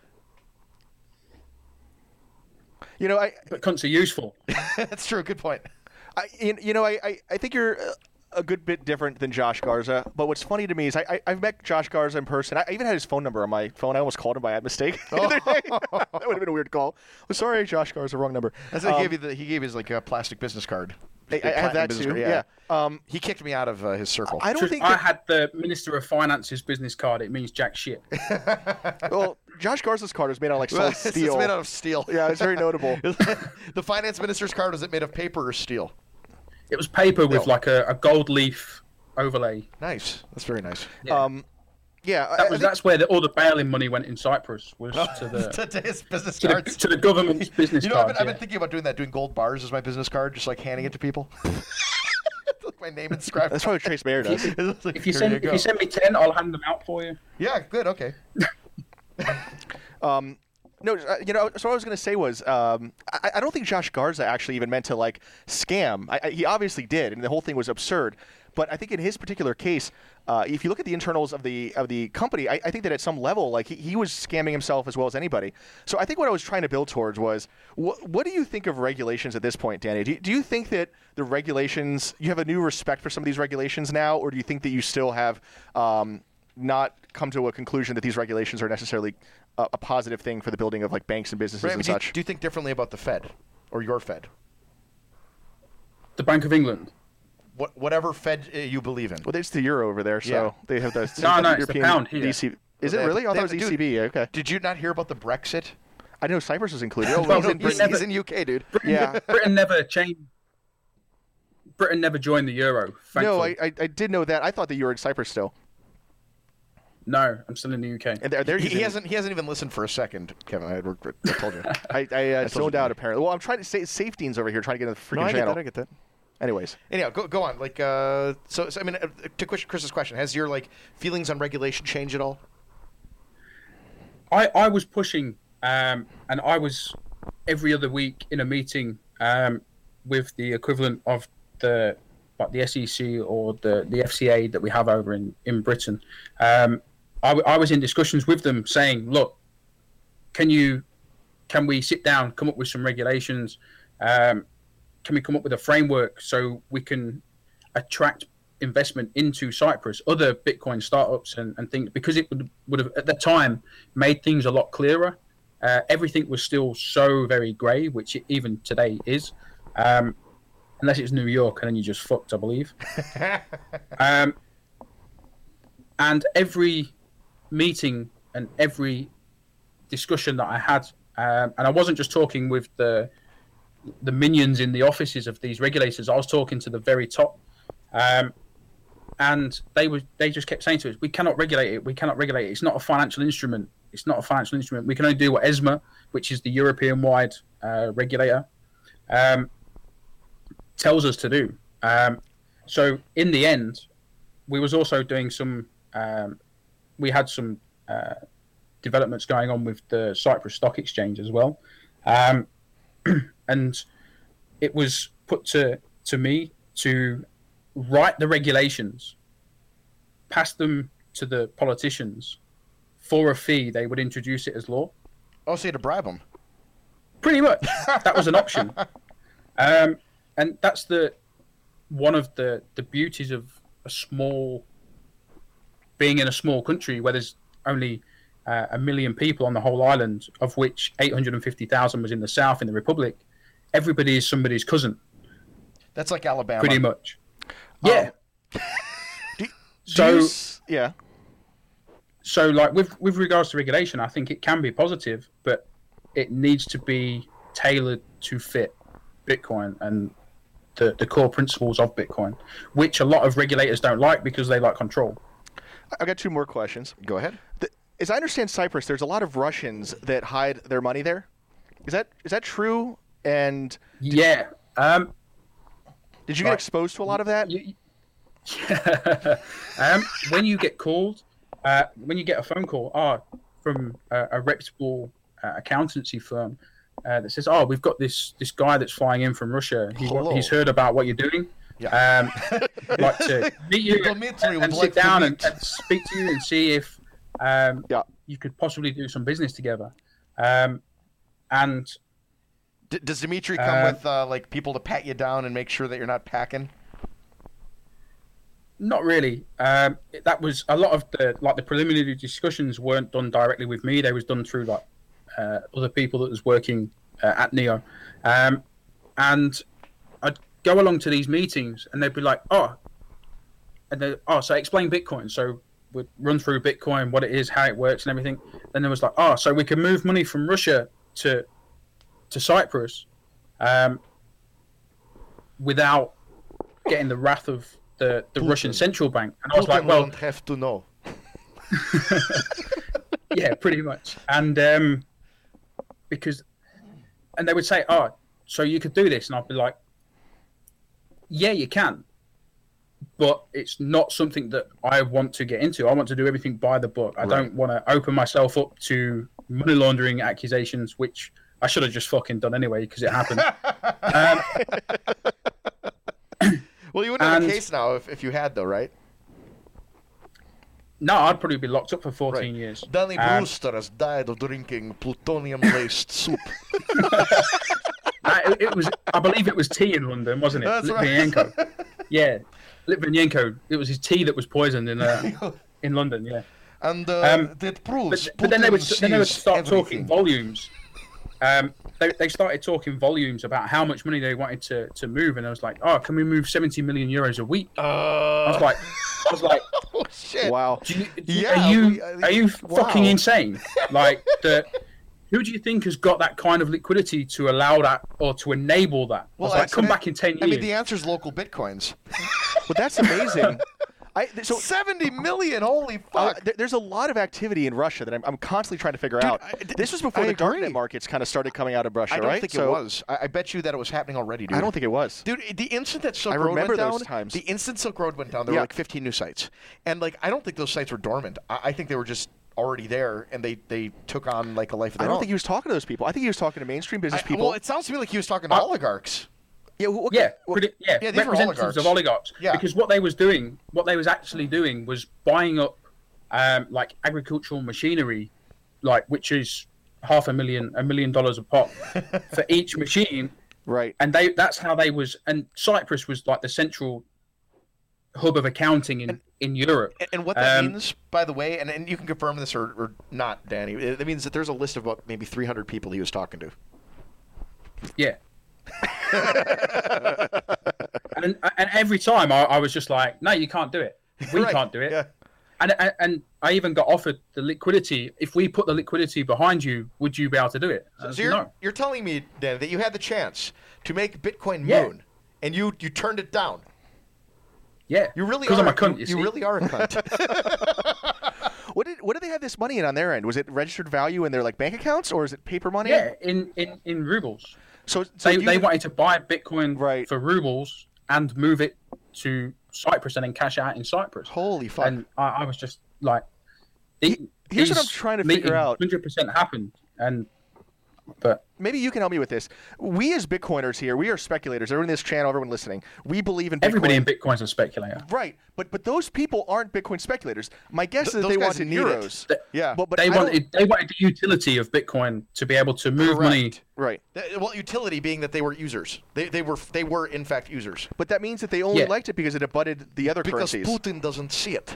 You know, I, But cunts are useful. That's true. Good point. I you you know, I, I, I think you're uh, a good bit different than Josh Garza. But what's funny to me is I, I I've met Josh Garza in person. I even had his phone number on my phone. I almost called him by mistake. the other day. That would have been a weird call. I'm sorry, Josh Garza, wrong number. That's what Um, he gave you. The, he gave his like a plastic business card. I, I Big have platinum that business too. card, Yeah. Um, He kicked me out of uh, his circle. I don't Truth, think I that, had the Minister of Finance's business card. It means jack shit. well, Josh Garza's card was made out of like solid It's- steel. It's made out of steel. Yeah, it's very notable. The finance minister's card, is it made of paper or steel? It was paper with No. like a, a gold leaf overlay. Nice. That's very nice. Yeah. Um, yeah, I- I That was think- that's where the, all the bail-in money went in Cyprus was to the to his business to the, cards. to the government's business You know, I've cards. been, I've been yeah. thinking about doing that, doing gold bars as my business card, just like handing it to people. Like my name inscribed. that's probably what Trace Mayer does. It's like, If you here send you if go. you send me ten, I'll hand them out for you. Yeah, good. Okay. Um, no, uh, you know, so what I was going to say was, um, I, I don't think Josh Garza actually even meant to like scam. I, I, he obviously did, and the whole thing was absurd. But I think in his particular case, uh, if you look at the internals of the of the company, I, I think that at some level, like he, he was scamming himself as well as anybody. So I think what I was trying to build towards was, wh- what do you think of regulations at this point, Danny? Do you, do you think that the regulations, you have a new respect for some of these regulations now, or do you think that you still have um, not come to a conclusion that these regulations are necessarily a, a positive thing for the building of like banks and businesses Right, and but do, you, such? do you think differently about the Fed or your Fed? The Bank of England. What, whatever Fed uh, you believe in. Well, it's the euro over there, so Yeah. they have the No, no, it's the European pound here. D C. Is They it have- really? I they thought it was have- E C B. Okay. Did you not hear about the Brexit? I know Cyprus was included. Oh, Well, he's in he's He's, Britain. he's in U K, dude. Yeah. Britain never changed. Britain never joined the euro. No, Thankfully. I, I I did know that. I thought that you were in Cyprus still. No, I'm still in the U K. And they're, they're He, using he it. hasn't. He hasn't even listened for a second, Kevin. I, I told you. I, I uh, told zoned you. out apparently. Well, I'm trying to say Safety's over here trying to get in the freaking No, I get channel. that. I get that. Anyways, Anyhow, go go on. Like, uh, so, so I mean, uh, to Chris- Chris's question, has your like feelings on regulation changed at all? I, I was pushing, um, and I was every other week in a meeting um, with the equivalent of the like the S E C or the, the F C A that we have over in, in Britain. Um, I, w- I was in discussions with them saying, look, can you, can we sit down, come up with some regulations? Um, can we come up with a framework so we can attract investment into Cyprus, other Bitcoin startups and, and things, because it would, would have, at the time, made things a lot clearer. Uh, everything was still so very grey, which it even today is. Um, unless it's New York, and then you just fucked, I believe. um, and every meeting and every discussion that I had, um, and I wasn't just talking with the the minions in the offices of these regulators, I was talking to the very top. Um, and they were they just kept saying to us, we cannot regulate it, we cannot regulate it. It's not a financial instrument. It's not a financial instrument. We can only do what ESMA, which is the European-wide uh, regulator, um, tells us to do. Um, so in the end, we was also doing some, um, we had some uh, developments going on with the Cyprus Stock Exchange as well. Um, and it was put to, to me to write the regulations, pass them to the politicians. For a fee, they would introduce it as law. Oh, so you had to bribe them. Pretty much, that was an option, um, and that's the one of the, the beauties of a small being in a small country where there's only uh, a million people on the whole island, of which eight hundred fifty thousand was in the south in the Republic. Everybody is somebody's cousin. That's like Alabama. Pretty much. Yeah. do, do So- you s- yeah. So, like with with regards to regulation, I think it can be positive, but it needs to be tailored to fit Bitcoin and the, the core principles of Bitcoin, which a lot of regulators don't like because they like control. I've got two more questions. Go ahead. The, as I understand Cyprus, there's a lot of Russians that hide their money there. Is that is that true? And Yeah. Um, did you get Right. exposed to a lot of that? you, um, when you get called, uh, when you get a phone call, oh, from a, a reputable uh, accountancy firm uh, that says, "Oh, we've got this this guy that's flying in from Russia. He, Hello. he's heard about what you're doing. Yeah. Um, like to meet you Dimitri and, would and like sit to down and, meet." and speak to you and see if um, Yeah. you could possibly do some business together." Um, and D- does Dimitri come Uh, with uh, like people to pat you down and make sure that you're not packing? Not really. Um, that was a lot of the like the preliminary discussions weren't done directly with me. They was done through like uh, other people that was working uh, at Neo, um, and I'd go along to these meetings and they'd be like, "Oh," and they oh, so explain Bitcoin. So we'd run through Bitcoin, what it is, how it works, and everything. Then there was like, "Oh, so we can move money from Russia to to Cyprus um, without getting the wrath of the, the Russian central bank." And I was like, well, have to know. yeah, pretty much. And um, because, and they would say, "Oh, so you could do this," and I'd be like, "Yeah, you can, but it's not something that I want to get into. I want to do everything by the book. I don't want to open myself up to money laundering accusations, which I should have just fucking done anyway because it happened." um, Well, you wouldn't have a And- case now if, if you had, though, right? no, I'd probably be locked up for fourteen years. Danny Um, Brewster has died of drinking plutonium-laced soup. Uh, it, it was, I believe it was tea in London, wasn't it? That's right. Litvinenko. Yeah, Litvinenko. It was his tea that was poisoned in uh, in London. Yeah, And uh, Um, that proves but, but then they would Putin then they would sees start everything. talking volumes. Um, they they started talking volumes about how much money they wanted to, to move, and I was like, "Oh, can we move seventy million euros a week?" Uh, I was like, "I was like, oh, shit. Wow. do you, do- Yeah, are you we- I- are you wow. fucking insane? Like, the, who do you think has got that kind of liquidity to allow that or to enable that?" I was like, that's- "Come back in ten years." I mean, the answer is local bitcoins. Well, that's amazing. I, th- so seventy million. Holy Uh, fuck! th- there's a lot of activity in Russia that I'm, I'm constantly trying to figure Dude, out. I- th- this was before I the darknet agree. markets kind of started coming out of Russia, I don't right? think So it was. I, I bet you that it was happening already, dude. I don't think it was. Dude, the instant that Silk I Road remember went down, those times. the instant Silk Road went down, there Yeah. were like fifteen new sites, and like I don't think those sites were dormant. I, I think they were just already there, and they, they took on like a life of I their don't own. think he was talking to those people. I think he was talking to mainstream business I- people. Well, it sounds to me like he was talking to I- oligarchs. yeah, wh- what, Yeah, what- pretty, yeah, yeah, these were representatives of oligarchs. Yeah. Because what they was doing, what they was actually doing, was buying up, um, like agricultural machinery, like which is half a million, a million dollars a pop for each machine, right. and they that's how they was. And Cyprus was like the central hub of accounting in in Europe. And, and what that Um, means, by the way, and, and you can confirm this or, or not, Danny, it, it means that there's a list of about maybe three hundred people he was talking to. Yeah. and and every time I, I was just like, no, you can't do it. We Right, can't do it. yeah. And, and and I even got offered the liquidity. If we put the liquidity behind you, would you be able to do it? I So was you're, like, no. you're telling me, Danny, that you had the chance to make Bitcoin Yeah. moon, and you, you turned it down. Yeah. You really Because are I'm a cunt, you, you, you see. really are a cunt. What did what did they have this money in on their end? Was it registered value in their like bank accounts, or is it paper money? Yeah, in, in, in rubles. So, so They, you, they wanted to buy Bitcoin Right. for rubles and move it to Cyprus and then cash it out in Cyprus. holy fuck. And I, I was just like, the, Here's what I'm these trying to figure meetings out. one hundred percent happened. And, but Maybe you can help me with this. We as Bitcoiners here, we are speculators. Everyone in this channel, everyone listening, we believe in Bitcoin. everybody in Bitcoin's a speculator. Right, but but those people aren't Bitcoin speculators. My guess is that those they guys wanted need it. Neros. Th- Yeah. But, but they I don't- wanted they wanted the utility of Bitcoin to be able to move money. Correct. right. Th- Well, utility being that they were users. They, they were they were in fact users. But that means that they only Yeah. liked it because it abutted the other Because currencies. Putin doesn't see it.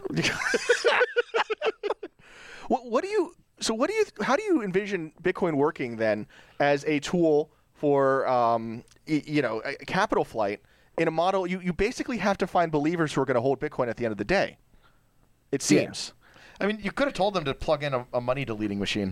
What, what do you? So what do you? How do you envision Bitcoin working then as a tool for um, y- you know a a capital flight in a model? You you basically have to find believers who are going to hold Bitcoin at the end of the day. It Yeah. seems. I mean, you could have told them to plug in a, a money deleting machine.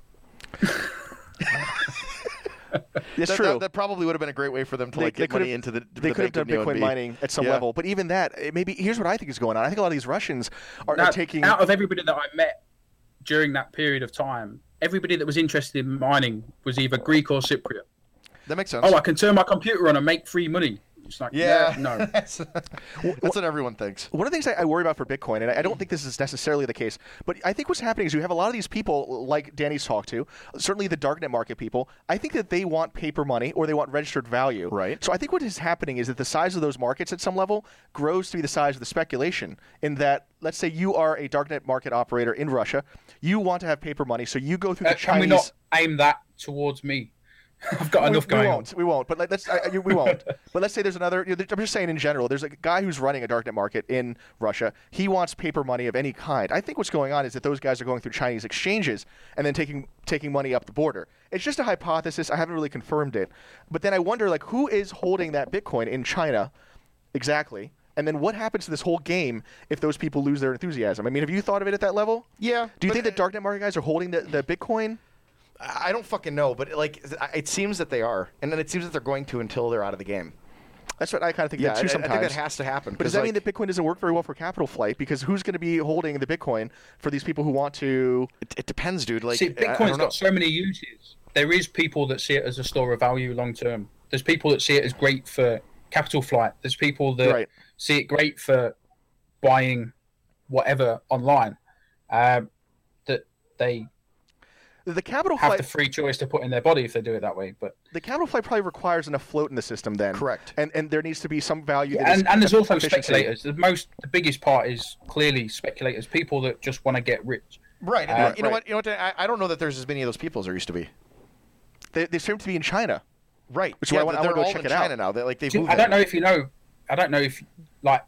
It's that, true. That, that probably would have been a great way for them to They- like they get could've- money into the. They the could have done bank of Bitcoin Neo and B. mining at some Yeah. level, but even that, it maybe here's what I think is going on. I think a lot of these Russians are, Now, are taking. out of everybody that I met during that period of time, everybody that was interested in mining was either Greek or Cypriot. That makes sense. Oh, I can turn my computer on and make free money. It's like, yeah. yeah, no. that's, that's what everyone thinks. One of the things I, I worry about for Bitcoin, and I I don't think this is necessarily the case, but I think what's happening is you have a lot of these people, like Danny's talked to, certainly the darknet market people. I think that they want paper money or they want registered value. Right. So I think what is happening is that the size of those markets at some level grows to be the size of the speculation. In that, let's say you are a darknet market operator in Russia, you want to have paper money, so you go through Uh, the can Chinese. we not aim that towards me? I've got we, enough we going won't. We won't. But let, let's. I, I- we won't. But let's say there's another. You know, I'm just saying in general. There's a guy who's running a darknet market in Russia. He wants paper money of any kind. I think what's going on is that those guys are going through Chinese exchanges and then taking taking money up the border. It's just a hypothesis. I haven't really confirmed it. But then I wonder, like, who is holding that Bitcoin in China, exactly? And then what happens to this whole game if those people lose their enthusiasm? I mean, have you thought of it at that level? Yeah. Do you but, think that darknet market guys are holding the, the Bitcoin? I I don't fucking know, but like it seems that they are, and then it seems that they're going to until they're out of the game. That's what I kind of think Yeah, that I, too I sometimes. think that has to happen. But does 'cause, that mean like, that Bitcoin doesn't work very well for capital flight? Because who's going to be holding the Bitcoin for these people who want to? it, it depends, dude? Like See, I- I Bitcoin's don't know. got so many uses. There is people that see it as a store of value long term. There's people that see it as great for capital flight. There's people that Right. see it great for buying whatever online. Um, that they The capital have flight, the free choice to put in their body if they do it that way. But the capital flight probably requires enough float in the system. Then Correct. and and there needs to be some value. yeah, that is and, and there's also efficiency. speculators. The most, the biggest part is clearly speculators. People that just want to get rich. Right. And Uh, you know right. what? You know what? I, I don't know that there's as many of those people as there used to be. They, they seem to be in China. Right. Which is why I want- I they're wanna go all check in it out. China now. They like they've See, moved. I don't there. know if you know. I don't know if like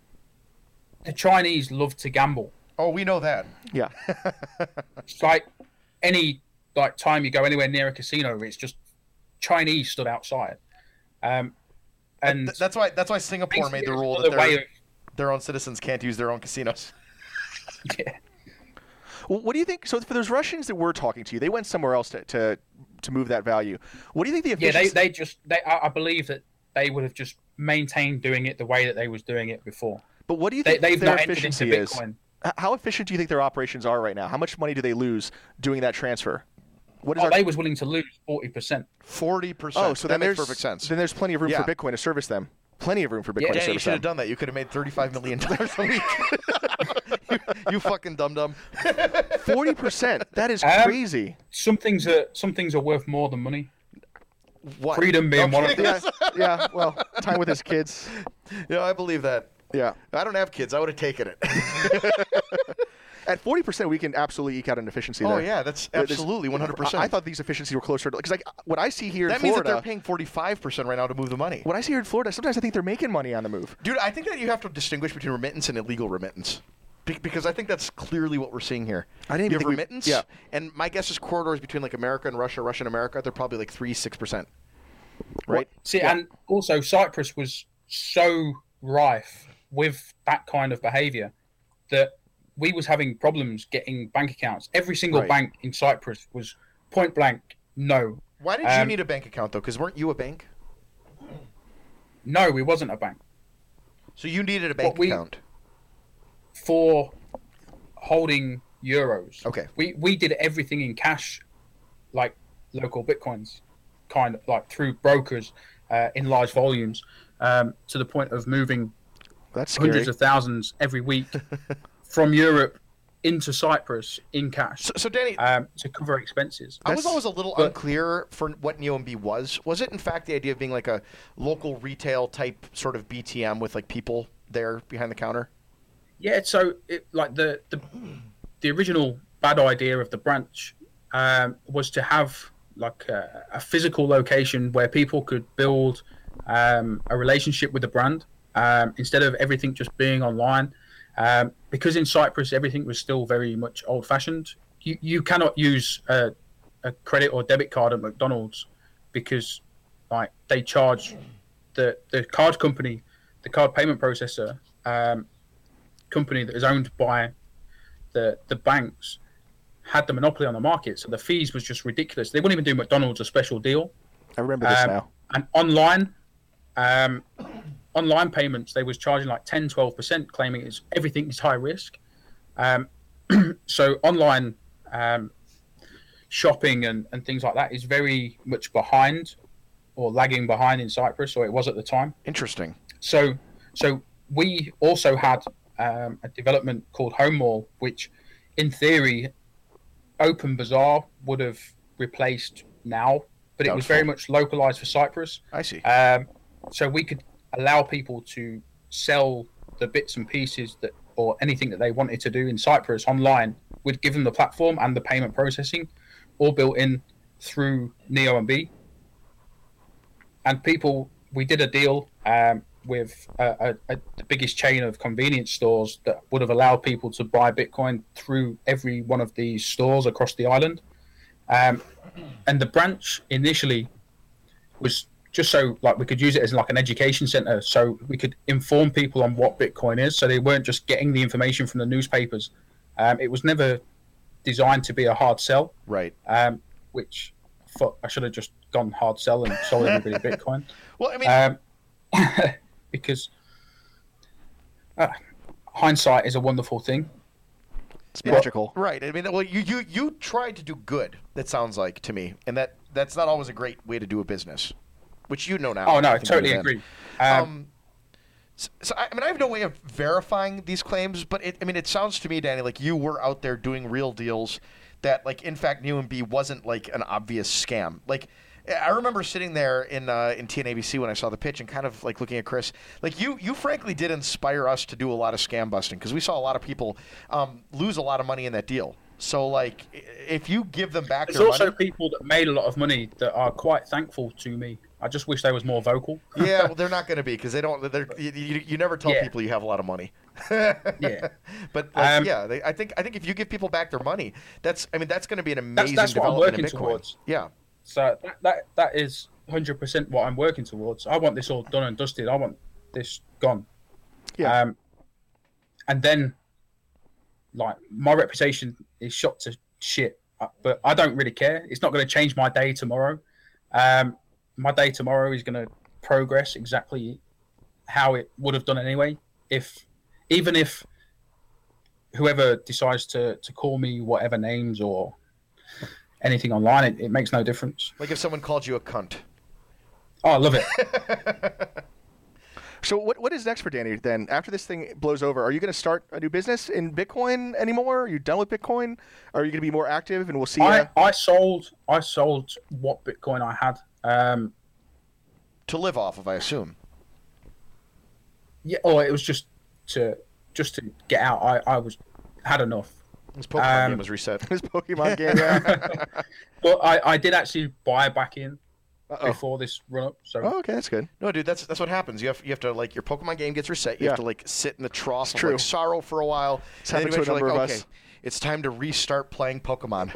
the Chinese love to gamble. Oh, we know that. Yeah. It's like any like time you go anywhere near a casino, it's just Chinese stood outside. Um, and Th- that's why. That's why Singapore made the there's rule that another way their, their own citizens can't use their own casinos. of, yeah. Well, what do you think? So for those Russians that were talking to you, they went somewhere else to to, to move that value. What do you think the Yeah, efficiency? they, they just they I I believe that they would have just maintained doing it the way that they was doing it before. But what do you They, think they've their not entered into efficiency is? Bitcoin. H- How efficient do you think their operations are right now? How much money do they lose doing that transfer? What is Oh, our... they was willing to lose forty percent. Forty percent. Oh, so that then makes there's perfect sense. Then there's plenty of room Yeah. for Bitcoin to service them. Plenty of room for Bitcoin Yeah. to Dan, you service should have them. done that. You could have made thirty-five million dollars a week. you, you fucking dum dum. Forty percent. That is Um, crazy. Some things are some things are worth more than money. What? Freedom being one of them. Yeah, yeah. Well, time with his kids. Yeah, I believe that. Yeah. I don't have kids. I would have taken it. At forty percent, we can absolutely eke out an efficiency Oh there. yeah, that's There's- absolutely one hundred percent. I, I thought these efficiencies were closer to because like what I see here that in means that Florida. they're paying forty-five percent right now to move the money. What I see here in Florida, sometimes I think they're making money on the move. Dude, I think that you have to distinguish between remittance and illegal remittance. Be- Because I think that's clearly what we're seeing here. I didn't even you have think we- remittance, yeah. and my guess is corridors between like America and Russia, Russia and America, they're probably like three, six percent, right? See, and also Cyprus was so rife with that kind of behaviour that we was having problems getting bank accounts. Every single Right. bank in Cyprus was point blank no. Why did you Um, need a bank account though? Because weren't you a bank? No, we wasn't a bank. So you needed a bank What we- account. For holding euros. Okay. We we did everything in cash, like local bitcoins, kind of like through brokers uh, in large volumes, um, to the point of moving That's scary. hundreds of thousands every week from Europe into Cyprus in cash So, so Danny, um, to cover expenses. I was That's- always a little but- unclear for what NeoMB was. Was it in fact the idea of being like a local retail type sort of B T M with like people there behind the counter? Yeah, so it, like the, the the original bad idea of the branch um, was to have like a, a physical location where people could build um, a relationship with the brand um, instead of everything just being online. Um, because in Cyprus everything was still very much old-fashioned. You you cannot use a, a credit or debit card at McDonald's because like they charge the the card company, the card payment processor. Um, company that is owned by the the banks had the monopoly on the market, so the fees was just ridiculous. They wouldn't even do McDonald's a special deal. I remember this Um, now. And online, um, online payments, they was charging like ten, twelve percent, claiming it's everything is high risk. Um, so online um, shopping and, and things like that is very much behind or lagging behind in Cyprus, or it was at the time. Interesting. So, so we also had um, a development called Home Mall, which, in theory, Open Bazaar would have replaced now, but it was Doubtful. very much localized for Cyprus. I see. Um, so we could allow people to sell the bits and pieces that, or anything that they wanted to do in Cyprus online. We'd give them the platform and the payment processing, all built in through NeoMB. And people, we did a deal um, with a, a, a, the biggest chain of convenience stores that would have allowed people to buy Bitcoin through every one of these stores across the island. Um, and the branch initially was just so like we could use it as like an education center, so we could inform people on what Bitcoin is, so they weren't just getting the information from the newspapers. Um, it was never designed to be a hard sell, Right. um, which fuck, I should have just gone hard sell and sold everybody Bitcoin. Well, I mean, Um, because uh, hindsight is a wonderful thing. It's magical. right. I mean, well, you, you you tried to do good. That sounds like to me, and that that's not always a great way to do a business, which you know now. Oh no, I I think totally better than- agree. Um, Um, so, so I, I mean, I have no way of verifying these claims, but it, I mean, it sounds to me, Danny, like you were out there doing real deals. That, like, in fact, NeoMB wasn't like an obvious scam. Like, I remember sitting there in uh, in T N A B C when I saw the pitch and kind of like looking at Chris. Like, you you frankly did inspire us to do a lot of scam busting because we saw a lot of people um, lose a lot of money in that deal. So, like, i- if you give them back There's their also money, people that made a lot of money that are quite thankful to me. I just wish they was more vocal. yeah, well, they're not going to be because they don't. They're, you, you, you never tell Yeah. people you have a lot of money. Yeah. But like, Um, yeah, they, I think I think if you give people back their money, that's I mean that's going to be an That's- amazing that's what I'm development in working Bitcoin. towards. Yeah, So that, that that is one hundred percent what I'm working towards. I want this all done and dusted. I want this gone. Yeah. Um, and then, like, my reputation is shot to shit, uh, but I don't really care. It's not going to change my day tomorrow. Um, my day tomorrow is going to progress exactly how it would have done anyway if even if whoever decides to, to call me whatever names or anything online, it, it makes no difference. Like if someone called you a cunt. Oh, I love it. So what what is next for Danny then? After this thing blows over, are you going to start a new business in Bitcoin anymore? Are you done with Bitcoin? Are you going to be more active and we'll see? I, Uh... I sold I sold what Bitcoin I had. Um, to live off of, I assume. Yeah, or it was just to just to get out. I, I was had enough. His Pokemon Um, game was reset. His Pokemon game, yeah. But I, I did actually buy back in Uh-oh. before this run up. So Oh, okay, that's good. No, dude, that's that's what happens. You have you have to like your Pokemon game gets reset. You Yeah. have to like sit in the trough of true. like sorrow for a while. It's and then happened to a eventually, number like, of okay, us. it's time to restart playing Pokemon.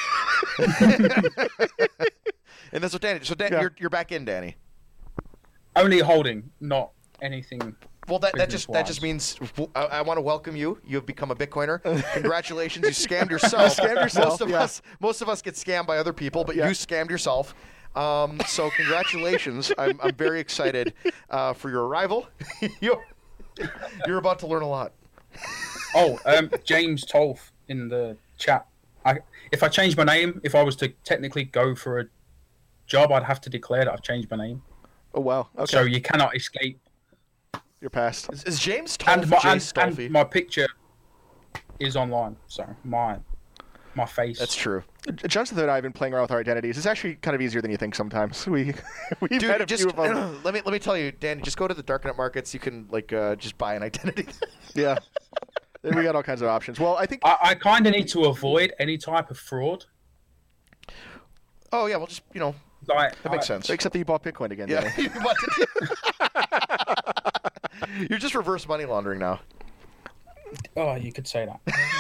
And that's what Danny. So Dan, Yeah. you're you're back in, Danny. only holding, not anything. Well, that, that just that Business-wise. just means I, I want to welcome you. You have become a Bitcoiner. Congratulations, you scammed yourself. You scammed yourself, Most of yeah. us most of us get scammed by other people, but Yeah. you scammed yourself. Um, so congratulations. I'm I'm very excited uh, for your arrival. you're, you're about to learn a lot. Oh, um, James Tolf in the chat. I, if I changed my name, if I was to technically go for a job, I'd have to declare that I've changed my name. Oh wow. Okay. So you cannot escape. You're past. Is, is James And Tolf my, Jay and, Stolfi? and my picture is online. So my my face. That's true. Jonathan and I have been playing around with our identities. It's actually kind of easier than you think sometimes. We we've Dude, had a just few of them. let me let me tell you, Danny. Just go to the darknet markets. You can like uh, just buy an identity. Yeah. Then we got all kinds of options. Well, I think I, I kind of need to avoid any type of fraud. Oh yeah, well just you know Like that makes I- sense. except that you bought Bitcoin again. Yeah, Danny. you bought it. You're just reverse money laundering now. Oh, you could say that.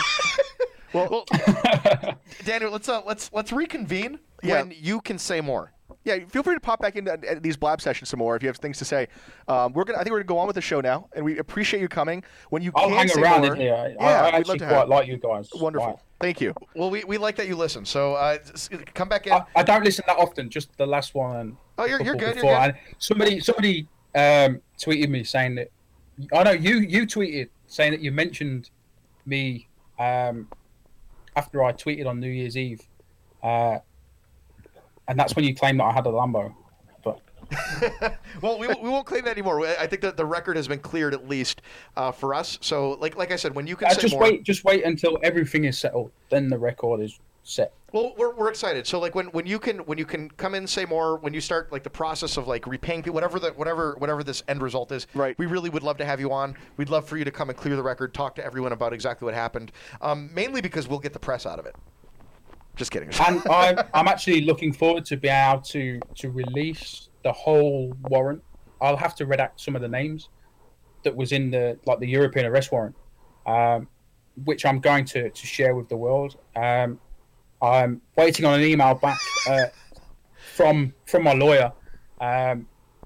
Well, Daniel, let's uh, let's let's reconvene Yeah. when you can say more. Yeah, feel free to pop back into uh, these blab sessions some more if you have things to say. Um, we're gonna, I think we're gonna go on with the show now, and we appreciate you coming. When you I'll can hang say around more, in here. I, yeah, I we'd love actually to quite have. like you guys. Wonderful. Like, Thank you. Well, we, we like that you listen. So uh, s- come back in. I, I don't listen that often. Just the last one. And Oh, you're- a you're couple good, you're before. good. And somebody somebody um, tweeted me saying that. I know you you tweeted saying that you mentioned me um, after I tweeted on New Year's Eve, uh, and that's when you claimed that I had a Lambo. But Well, we, we won't claim that anymore. I think that the record has been cleared at least uh, for us. So, like like I said, when you can uh, say just more. wait, just wait until everything is settled. Then the record is set. Well, we're, we're excited. So like when, when you can when you can come in and say more, when you start like the process of like repaying people, whatever the whatever whatever this end result is, Right. We really would love to have you on. We'd love for you to come and clear the record, talk to everyone about exactly what happened. Um, mainly because we'll get the press out of it. Just kidding. And I'm, I'm actually looking forward to be able to to release the whole warrant. I'll have to redact some of the names that was in the like the European arrest warrant, um, which I'm going to, to share with the world. Um, I'm waiting on an email back uh, from from my lawyer um,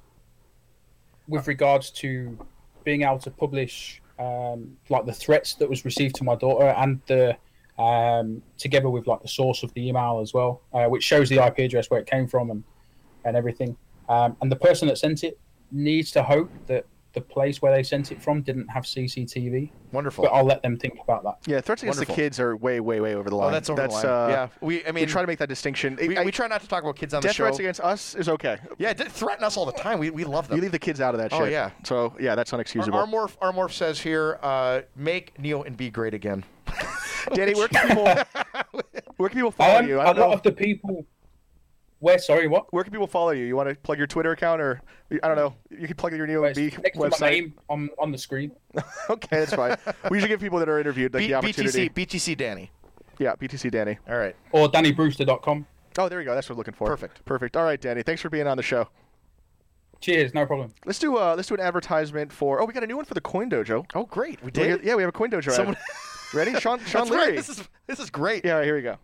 with regards to being able to publish um, like the threats that was received to my daughter and the um, together with like the source of the email as well, uh, which shows the I P address where it came from and and everything. Um, and the person that sent it needs to hope that the place where they sent it from didn't have C C T V. Wonderful. But I'll let them think about that. Yeah, threats against Wonderful. the kids are way, way, way over the line. Oh, that's over that's, the line. Uh, yeah, we. I we mean, try to make that distinction. we, I- we try not to talk about kids on the death show. threats against us is okay. yeah, d- threaten us all the time. We, we love them. You leave the kids out of that Oh, shit. yeah. So yeah, that's Our, unexcusable. our morph, our morph says here, uh, make Neo and be great again. Danny, where can people where can people follow Um, you? a I don't lot know. of the people. Where? Sorry, what? Where can people follow you? You want to plug your Twitter account, or I don't know? You can plug your Neo Where's- B next to my website. name on on the screen. Okay, that's fine. We usually give people that are interviewed like B- the opportunity. BTC, B T C Danny. Yeah, B T C Danny. All right. Or danny brewster dot com. Oh, there you go. That's what I'm looking for. Perfect. Perfect. All right, Danny. Thanks for being on the show. Cheers, no problem. Let's do uh let's do an advertisement for. Oh, we got a new one for the Coin Dojo. Oh, great. We Do we did. get- yeah, we have a Coin Dojo. ad. Someone- Ready? Sean Sean That's right. Leary. This is this is great. Yeah, all right, here we go.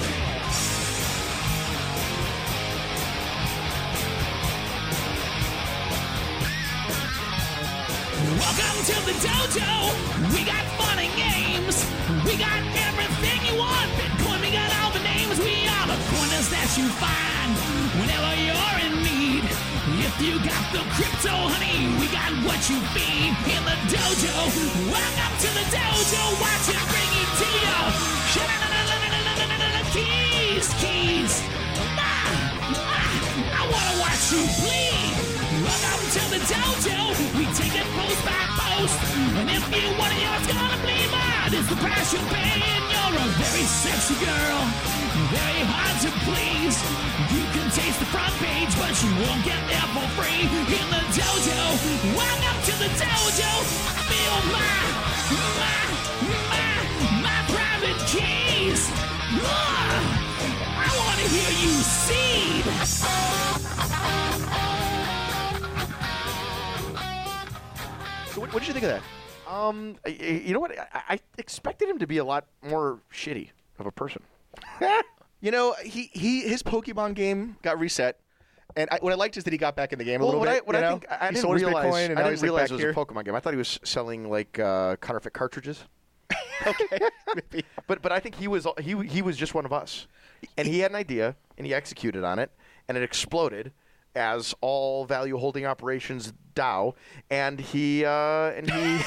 Welcome to the dojo. We got fun and games. We got everything you want. Bitcoin, we got all the names. We are the corners that you find whenever you're in need. If you got the crypto, honey, we got what you need in the dojo. Welcome to the dojo, watch it bring it to you. Keys, keys. Ah, ah, I wanna watch you bleed. Welcome to the dojo, we take it post by post. And if you want it, it's gonna bleed mine. It's the price you pay, and you're a very sexy girl. Very hard to please. You can taste the front page, but you won't get there for free in the dojo. Welcome to the dojo. Feel my, my, my, my private keys. Ah, I want to hear you seed. So what, what did you think of that? Um, I- I- you know what? I, I expected him to be a lot more shitty of a person. You know, he, he his Pokemon game got reset, and I, what I liked is that he got back in the game a Well, little what bit. I, what you I know? think I he didn't sold his realize, Bitcoin, and I now didn't he's like realize back it was here. a Pokemon game. I thought he was selling like uh, counterfeit cartridges. Okay, maybe. But but I think he was he he was just one of us, and he had an idea and he executed on it, and it exploded, as all value holding operations dow, and he uh, and he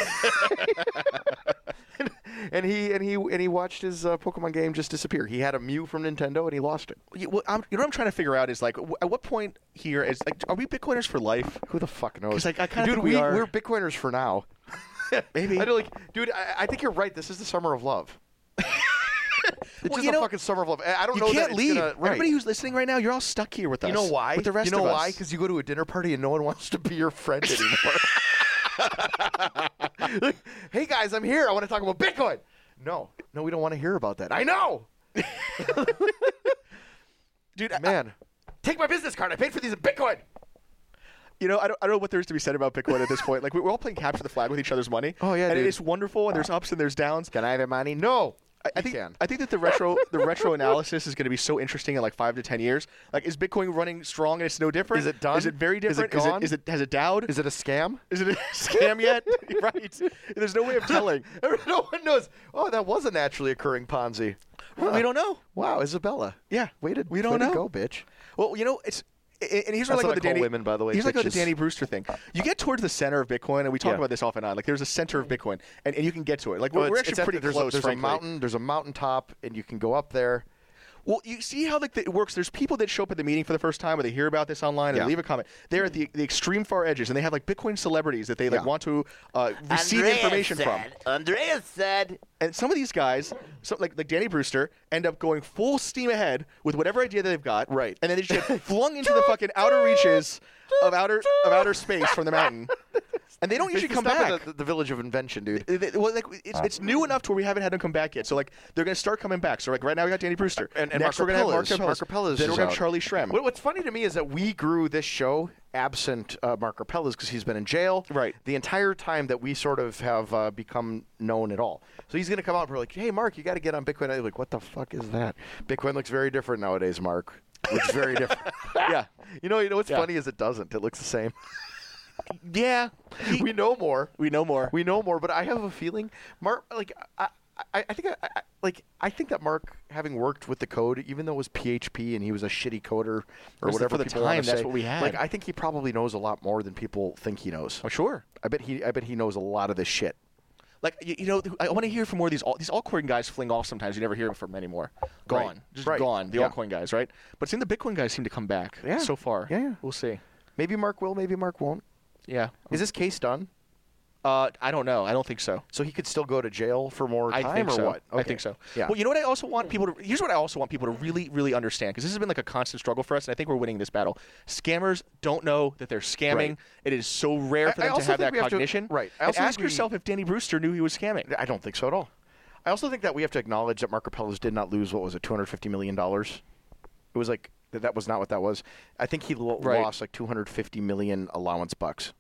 and he and he and he watched his uh, Pokemon game just disappear. He had a Mew from Nintendo and he lost it. You, well, I'm, you know what I'm trying to figure out is like, w- at what point here is like, are we Bitcoiners for life? Who the fuck knows? 'Cause, like, I kinda dude, think we are. we're Bitcoiners for now. Maybe. I do like, dude. I, I think you're right. This is the summer of love. It's Well, just you a know, fucking summer of love. I I don't You know that can't it's leave. gonna- right. Everybody who's listening right now, you're all stuck here with us. You know why? With the rest you know of why? us. Because you go to a dinner party and no one wants to be your friend anymore. Like, hey guys, I'm here. I want to talk about Bitcoin. No, no, we don't want to hear about that. I know, Dude, I- man. Take my business card. I paid for these in Bitcoin. You know, I don't, I don't know what there is to be said about Bitcoin at this point. Like, we- we're all playing capture the flag with each other's money. Oh, yeah, and dude. it's wonderful, and there's ups and there's downs. Can I have your money? No. I, I You think can. I think that the retro the retro analysis is going to be so interesting in like five to ten years. Like, is Bitcoin running strong and it's no different? Is it done? Is it very Is it different? Is it, gone? is it has it dowed? Is it a scam? Is it a scam yet? Right. There's no way of telling. No one knows. Oh, that was a naturally occurring Ponzi. Huh. We don't know. Wow, Isabella. Yeah. Way to, We don't way to know. go, bitch. Well, you know, it's and here's That's what I like what about I the call Danny women, by the way, Here's like about the bitches. Danny Brewster thing. You get towards the center of Bitcoin, and we talk Yeah. about this off and on. Like, there's a center of Bitcoin, and, and you can get to it. Like, we're, Well, we're it's- actually it's at pretty the- there's close. A, there's frankly. a mountain. There's a mountaintop, and you can go up there. Well, you see how like the, it works. There's people that show up at the meeting for the first time, or they hear about this online, and Yeah. they leave a comment. They're at the, the extreme far edges, and they have like Bitcoin celebrities that they like Yeah. want to uh, receive information from. Andreas said. And some of these guys, so like like Danny Brewster, end up going full steam ahead with whatever idea that they've got, Right. And then they just get flung into the fucking outer reaches of outer of outer space from the mountain, and they don't usually It's come the stuff back. at The, the village of invention, dude. They- they- well, like, it's, it's new enough to where we haven't had them come back yet. So like they're gonna start coming back. So like right now we got Danny Brewster, And, and next Marco we're gonna have Mark Pellas. Pellas. Marco Pellas Then is we're gonna have out. Charlie Shrem. What- What's funny to me is that we grew this show absent uh, Marco Pellas because he's been in jail Right. the entire time that we sort of have uh, become known at all. So he's going to come out and we're like, hey, Mark, you got to get on Bitcoin. I'm like, what the fuck is that? Bitcoin looks very different nowadays, Mark. Looks very different. Yeah. You know, you know what's Yeah. funny is it doesn't. It looks the same. Yeah, we know more. we know more. We know more, but I have a feeling, Mark. Like I, I, I think, I, I, like I think that Mark, having worked with the code, even though it was P H P and he was a shitty coder or Was it whatever for the people wanna time, that's say, what we had. Like I think he probably knows a lot more than people think he knows. Oh, sure. I bet he, I bet he knows a lot of this shit. Like you, you know, I want to hear from more of these. All, these altcoin guys fling off sometimes. You never hear from them anymore. Gone, Right. just Right. gone. The Yeah. altcoin guys, right? But seeing the Bitcoin guys seem to come back. Yeah. So far. Yeah, yeah. We'll see. Maybe Mark will, maybe Mark won't. Yeah. Is this case done? Uh, I don't know. I don't think so. So he could still go to jail for more I time, think or so. what? I Okay. think so. Yeah. Well, you know what I also want people to. Here's what I also want people to really, really understand, because this has been like a constant struggle for us, and I think we're winning this battle. Scammers don't know that they're scamming. Right. It is so rare I- for I them to also have think that we have to- cognition. right. I And also ask think we- yourself if Danny Brewster knew he was scamming. I don't think so at all. I also think that we have to acknowledge that Marco Pellas did not lose, what was it, two hundred fifty million dollars? It was like, that that was not what that was. I think he lo- Right. lost like two hundred fifty million allowance bucks.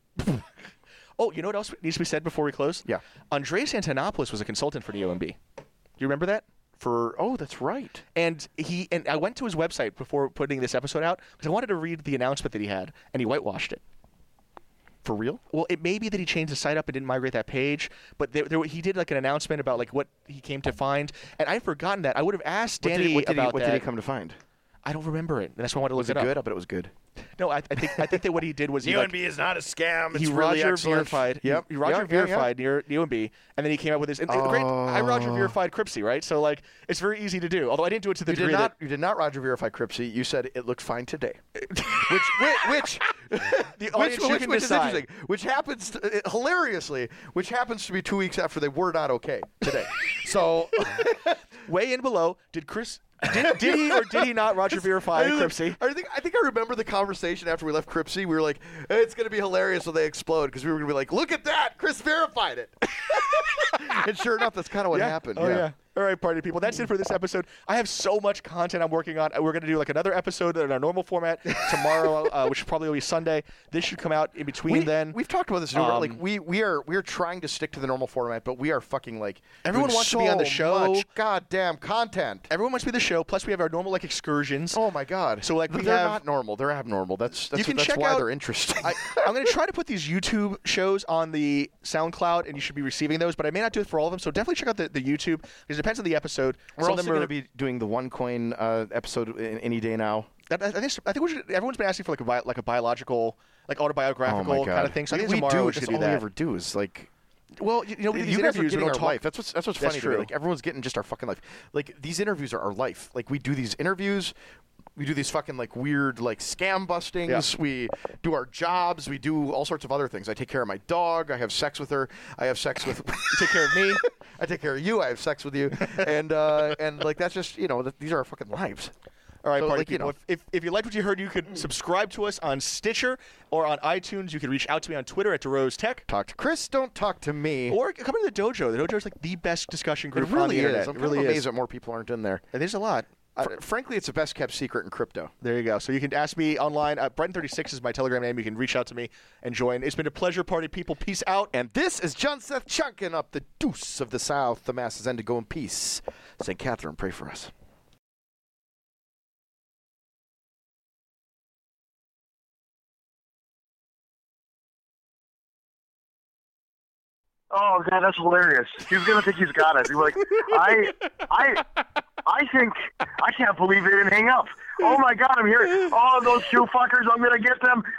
Oh, you know what else needs to be said before we close? Yeah. Andreas Antonopoulos was a consultant for the O M B. Do you remember that? For, oh, that's right. And he and I went to his website before putting this episode out because I wanted to read the announcement that he had, and he whitewashed it. For real? Well, it may be that he changed the site up and didn't migrate that page, but there, there, he did like an announcement about like what he came to find, and I'd forgotten that. I would have asked What Danny did he, what did he, about what that. did he come to find? I don't remember it. And that's why I wanted to look Was it it up. good? I bet it was good. No, I, I think I think that what he did was he U like, N B is not a scam. It's he really Roger excellent. verified. Yep. He Roger Yep, yeah, yeah. verified near U N B, and then he came up with this. And and great, I Roger Oh. verified Cripsy, right? So like, it's very easy to do. Although I didn't do it to the You degree did not. that You did not Roger verify Cripsy. You said it looked fine today. which which which the which, audience you which, can which is decide. interesting. Which happens to, uh, hilariously, which happens to be two weeks after they were not okay today. So Weigh in below. Did Chris? Did, did he or did he not Roger verify I think- Cripsy? I think I think I remember the conversation after we left Cripsy. We were like, hey, "It's going to be hilarious when they explode," because we were going to be like, "Look at that! Chris verified it." And sure enough, that's kind of what yeah. happened. Oh yeah. All right, party people. That's it for this episode. I have so much content I'm working on. We're going to do like another episode in our normal format tomorrow, uh, which probably will be Sunday. This should come out in between We, then. we've talked about this. Um, like Um, we we are we are trying to stick to the normal format, but we are fucking like Everyone doing wants to be on the so show. Much goddamn content. Everyone wants to be the show. Plus, we have our normal like excursions. Oh my god! So, like, we they're have- not normal. They're abnormal. That's that's, You can that's check why out- they're interesting. I, I'm going to try to put these YouTube shows on the SoundCloud, and you should be receiving those. But I may not do it for all of them. So definitely check out the, the YouTube because it depends on the episode. We're Some also of them going are- to be doing the one coin uh, episode in, any day now. I, I think I think we should, everyone's been asking for like a bi- like a biological, like autobiographical Oh my god! kind of thing. So I we, think we tomorrow do. we That's should do all that. we ever do is like. Well, you, you know, these You guys are interviews we getting don't our talk. life. That's what's that's what's That's funny to me. true. Like everyone's getting just our fucking life. Like these interviews are our life. Like we do these interviews. We do these fucking like weird like scam bustings. Yeah. We do our jobs. We do all sorts of other things. I take care of my dog. I have sex with her. I have sex with. You take care of me. I take care of you. I have sex with you. And uh, and like that's just you know th- these are our fucking lives. All right, So, party like, you people. know. If, if, if you liked what you heard, you could subscribe to us on Stitcher or on iTunes. You can reach out to me on Twitter at DeRose Tech. Talk to Chris. Don't talk to me. Or come into the dojo. The dojo is like the best discussion it group on really the is. internet. I'm It kind really of amazed is. that more people aren't in there. And there's a lot. I- Fr- frankly, it's the best kept secret in crypto. There you go. So you can ask me online. Uh, Brighton thirty-six is my Telegram name. You can reach out to me and join. It's been a pleasure, party people. Peace out. And this is John Seth chunking up the deuce of the South. The masses end to go in peace. Saint Catherine, pray for us. Oh, God, that's hilarious. He's gonna think he's got it. He's like, I, I, I think I can't believe they didn't hang up. Oh my God, I'm here. Oh, those two fuckers, I'm gonna get them.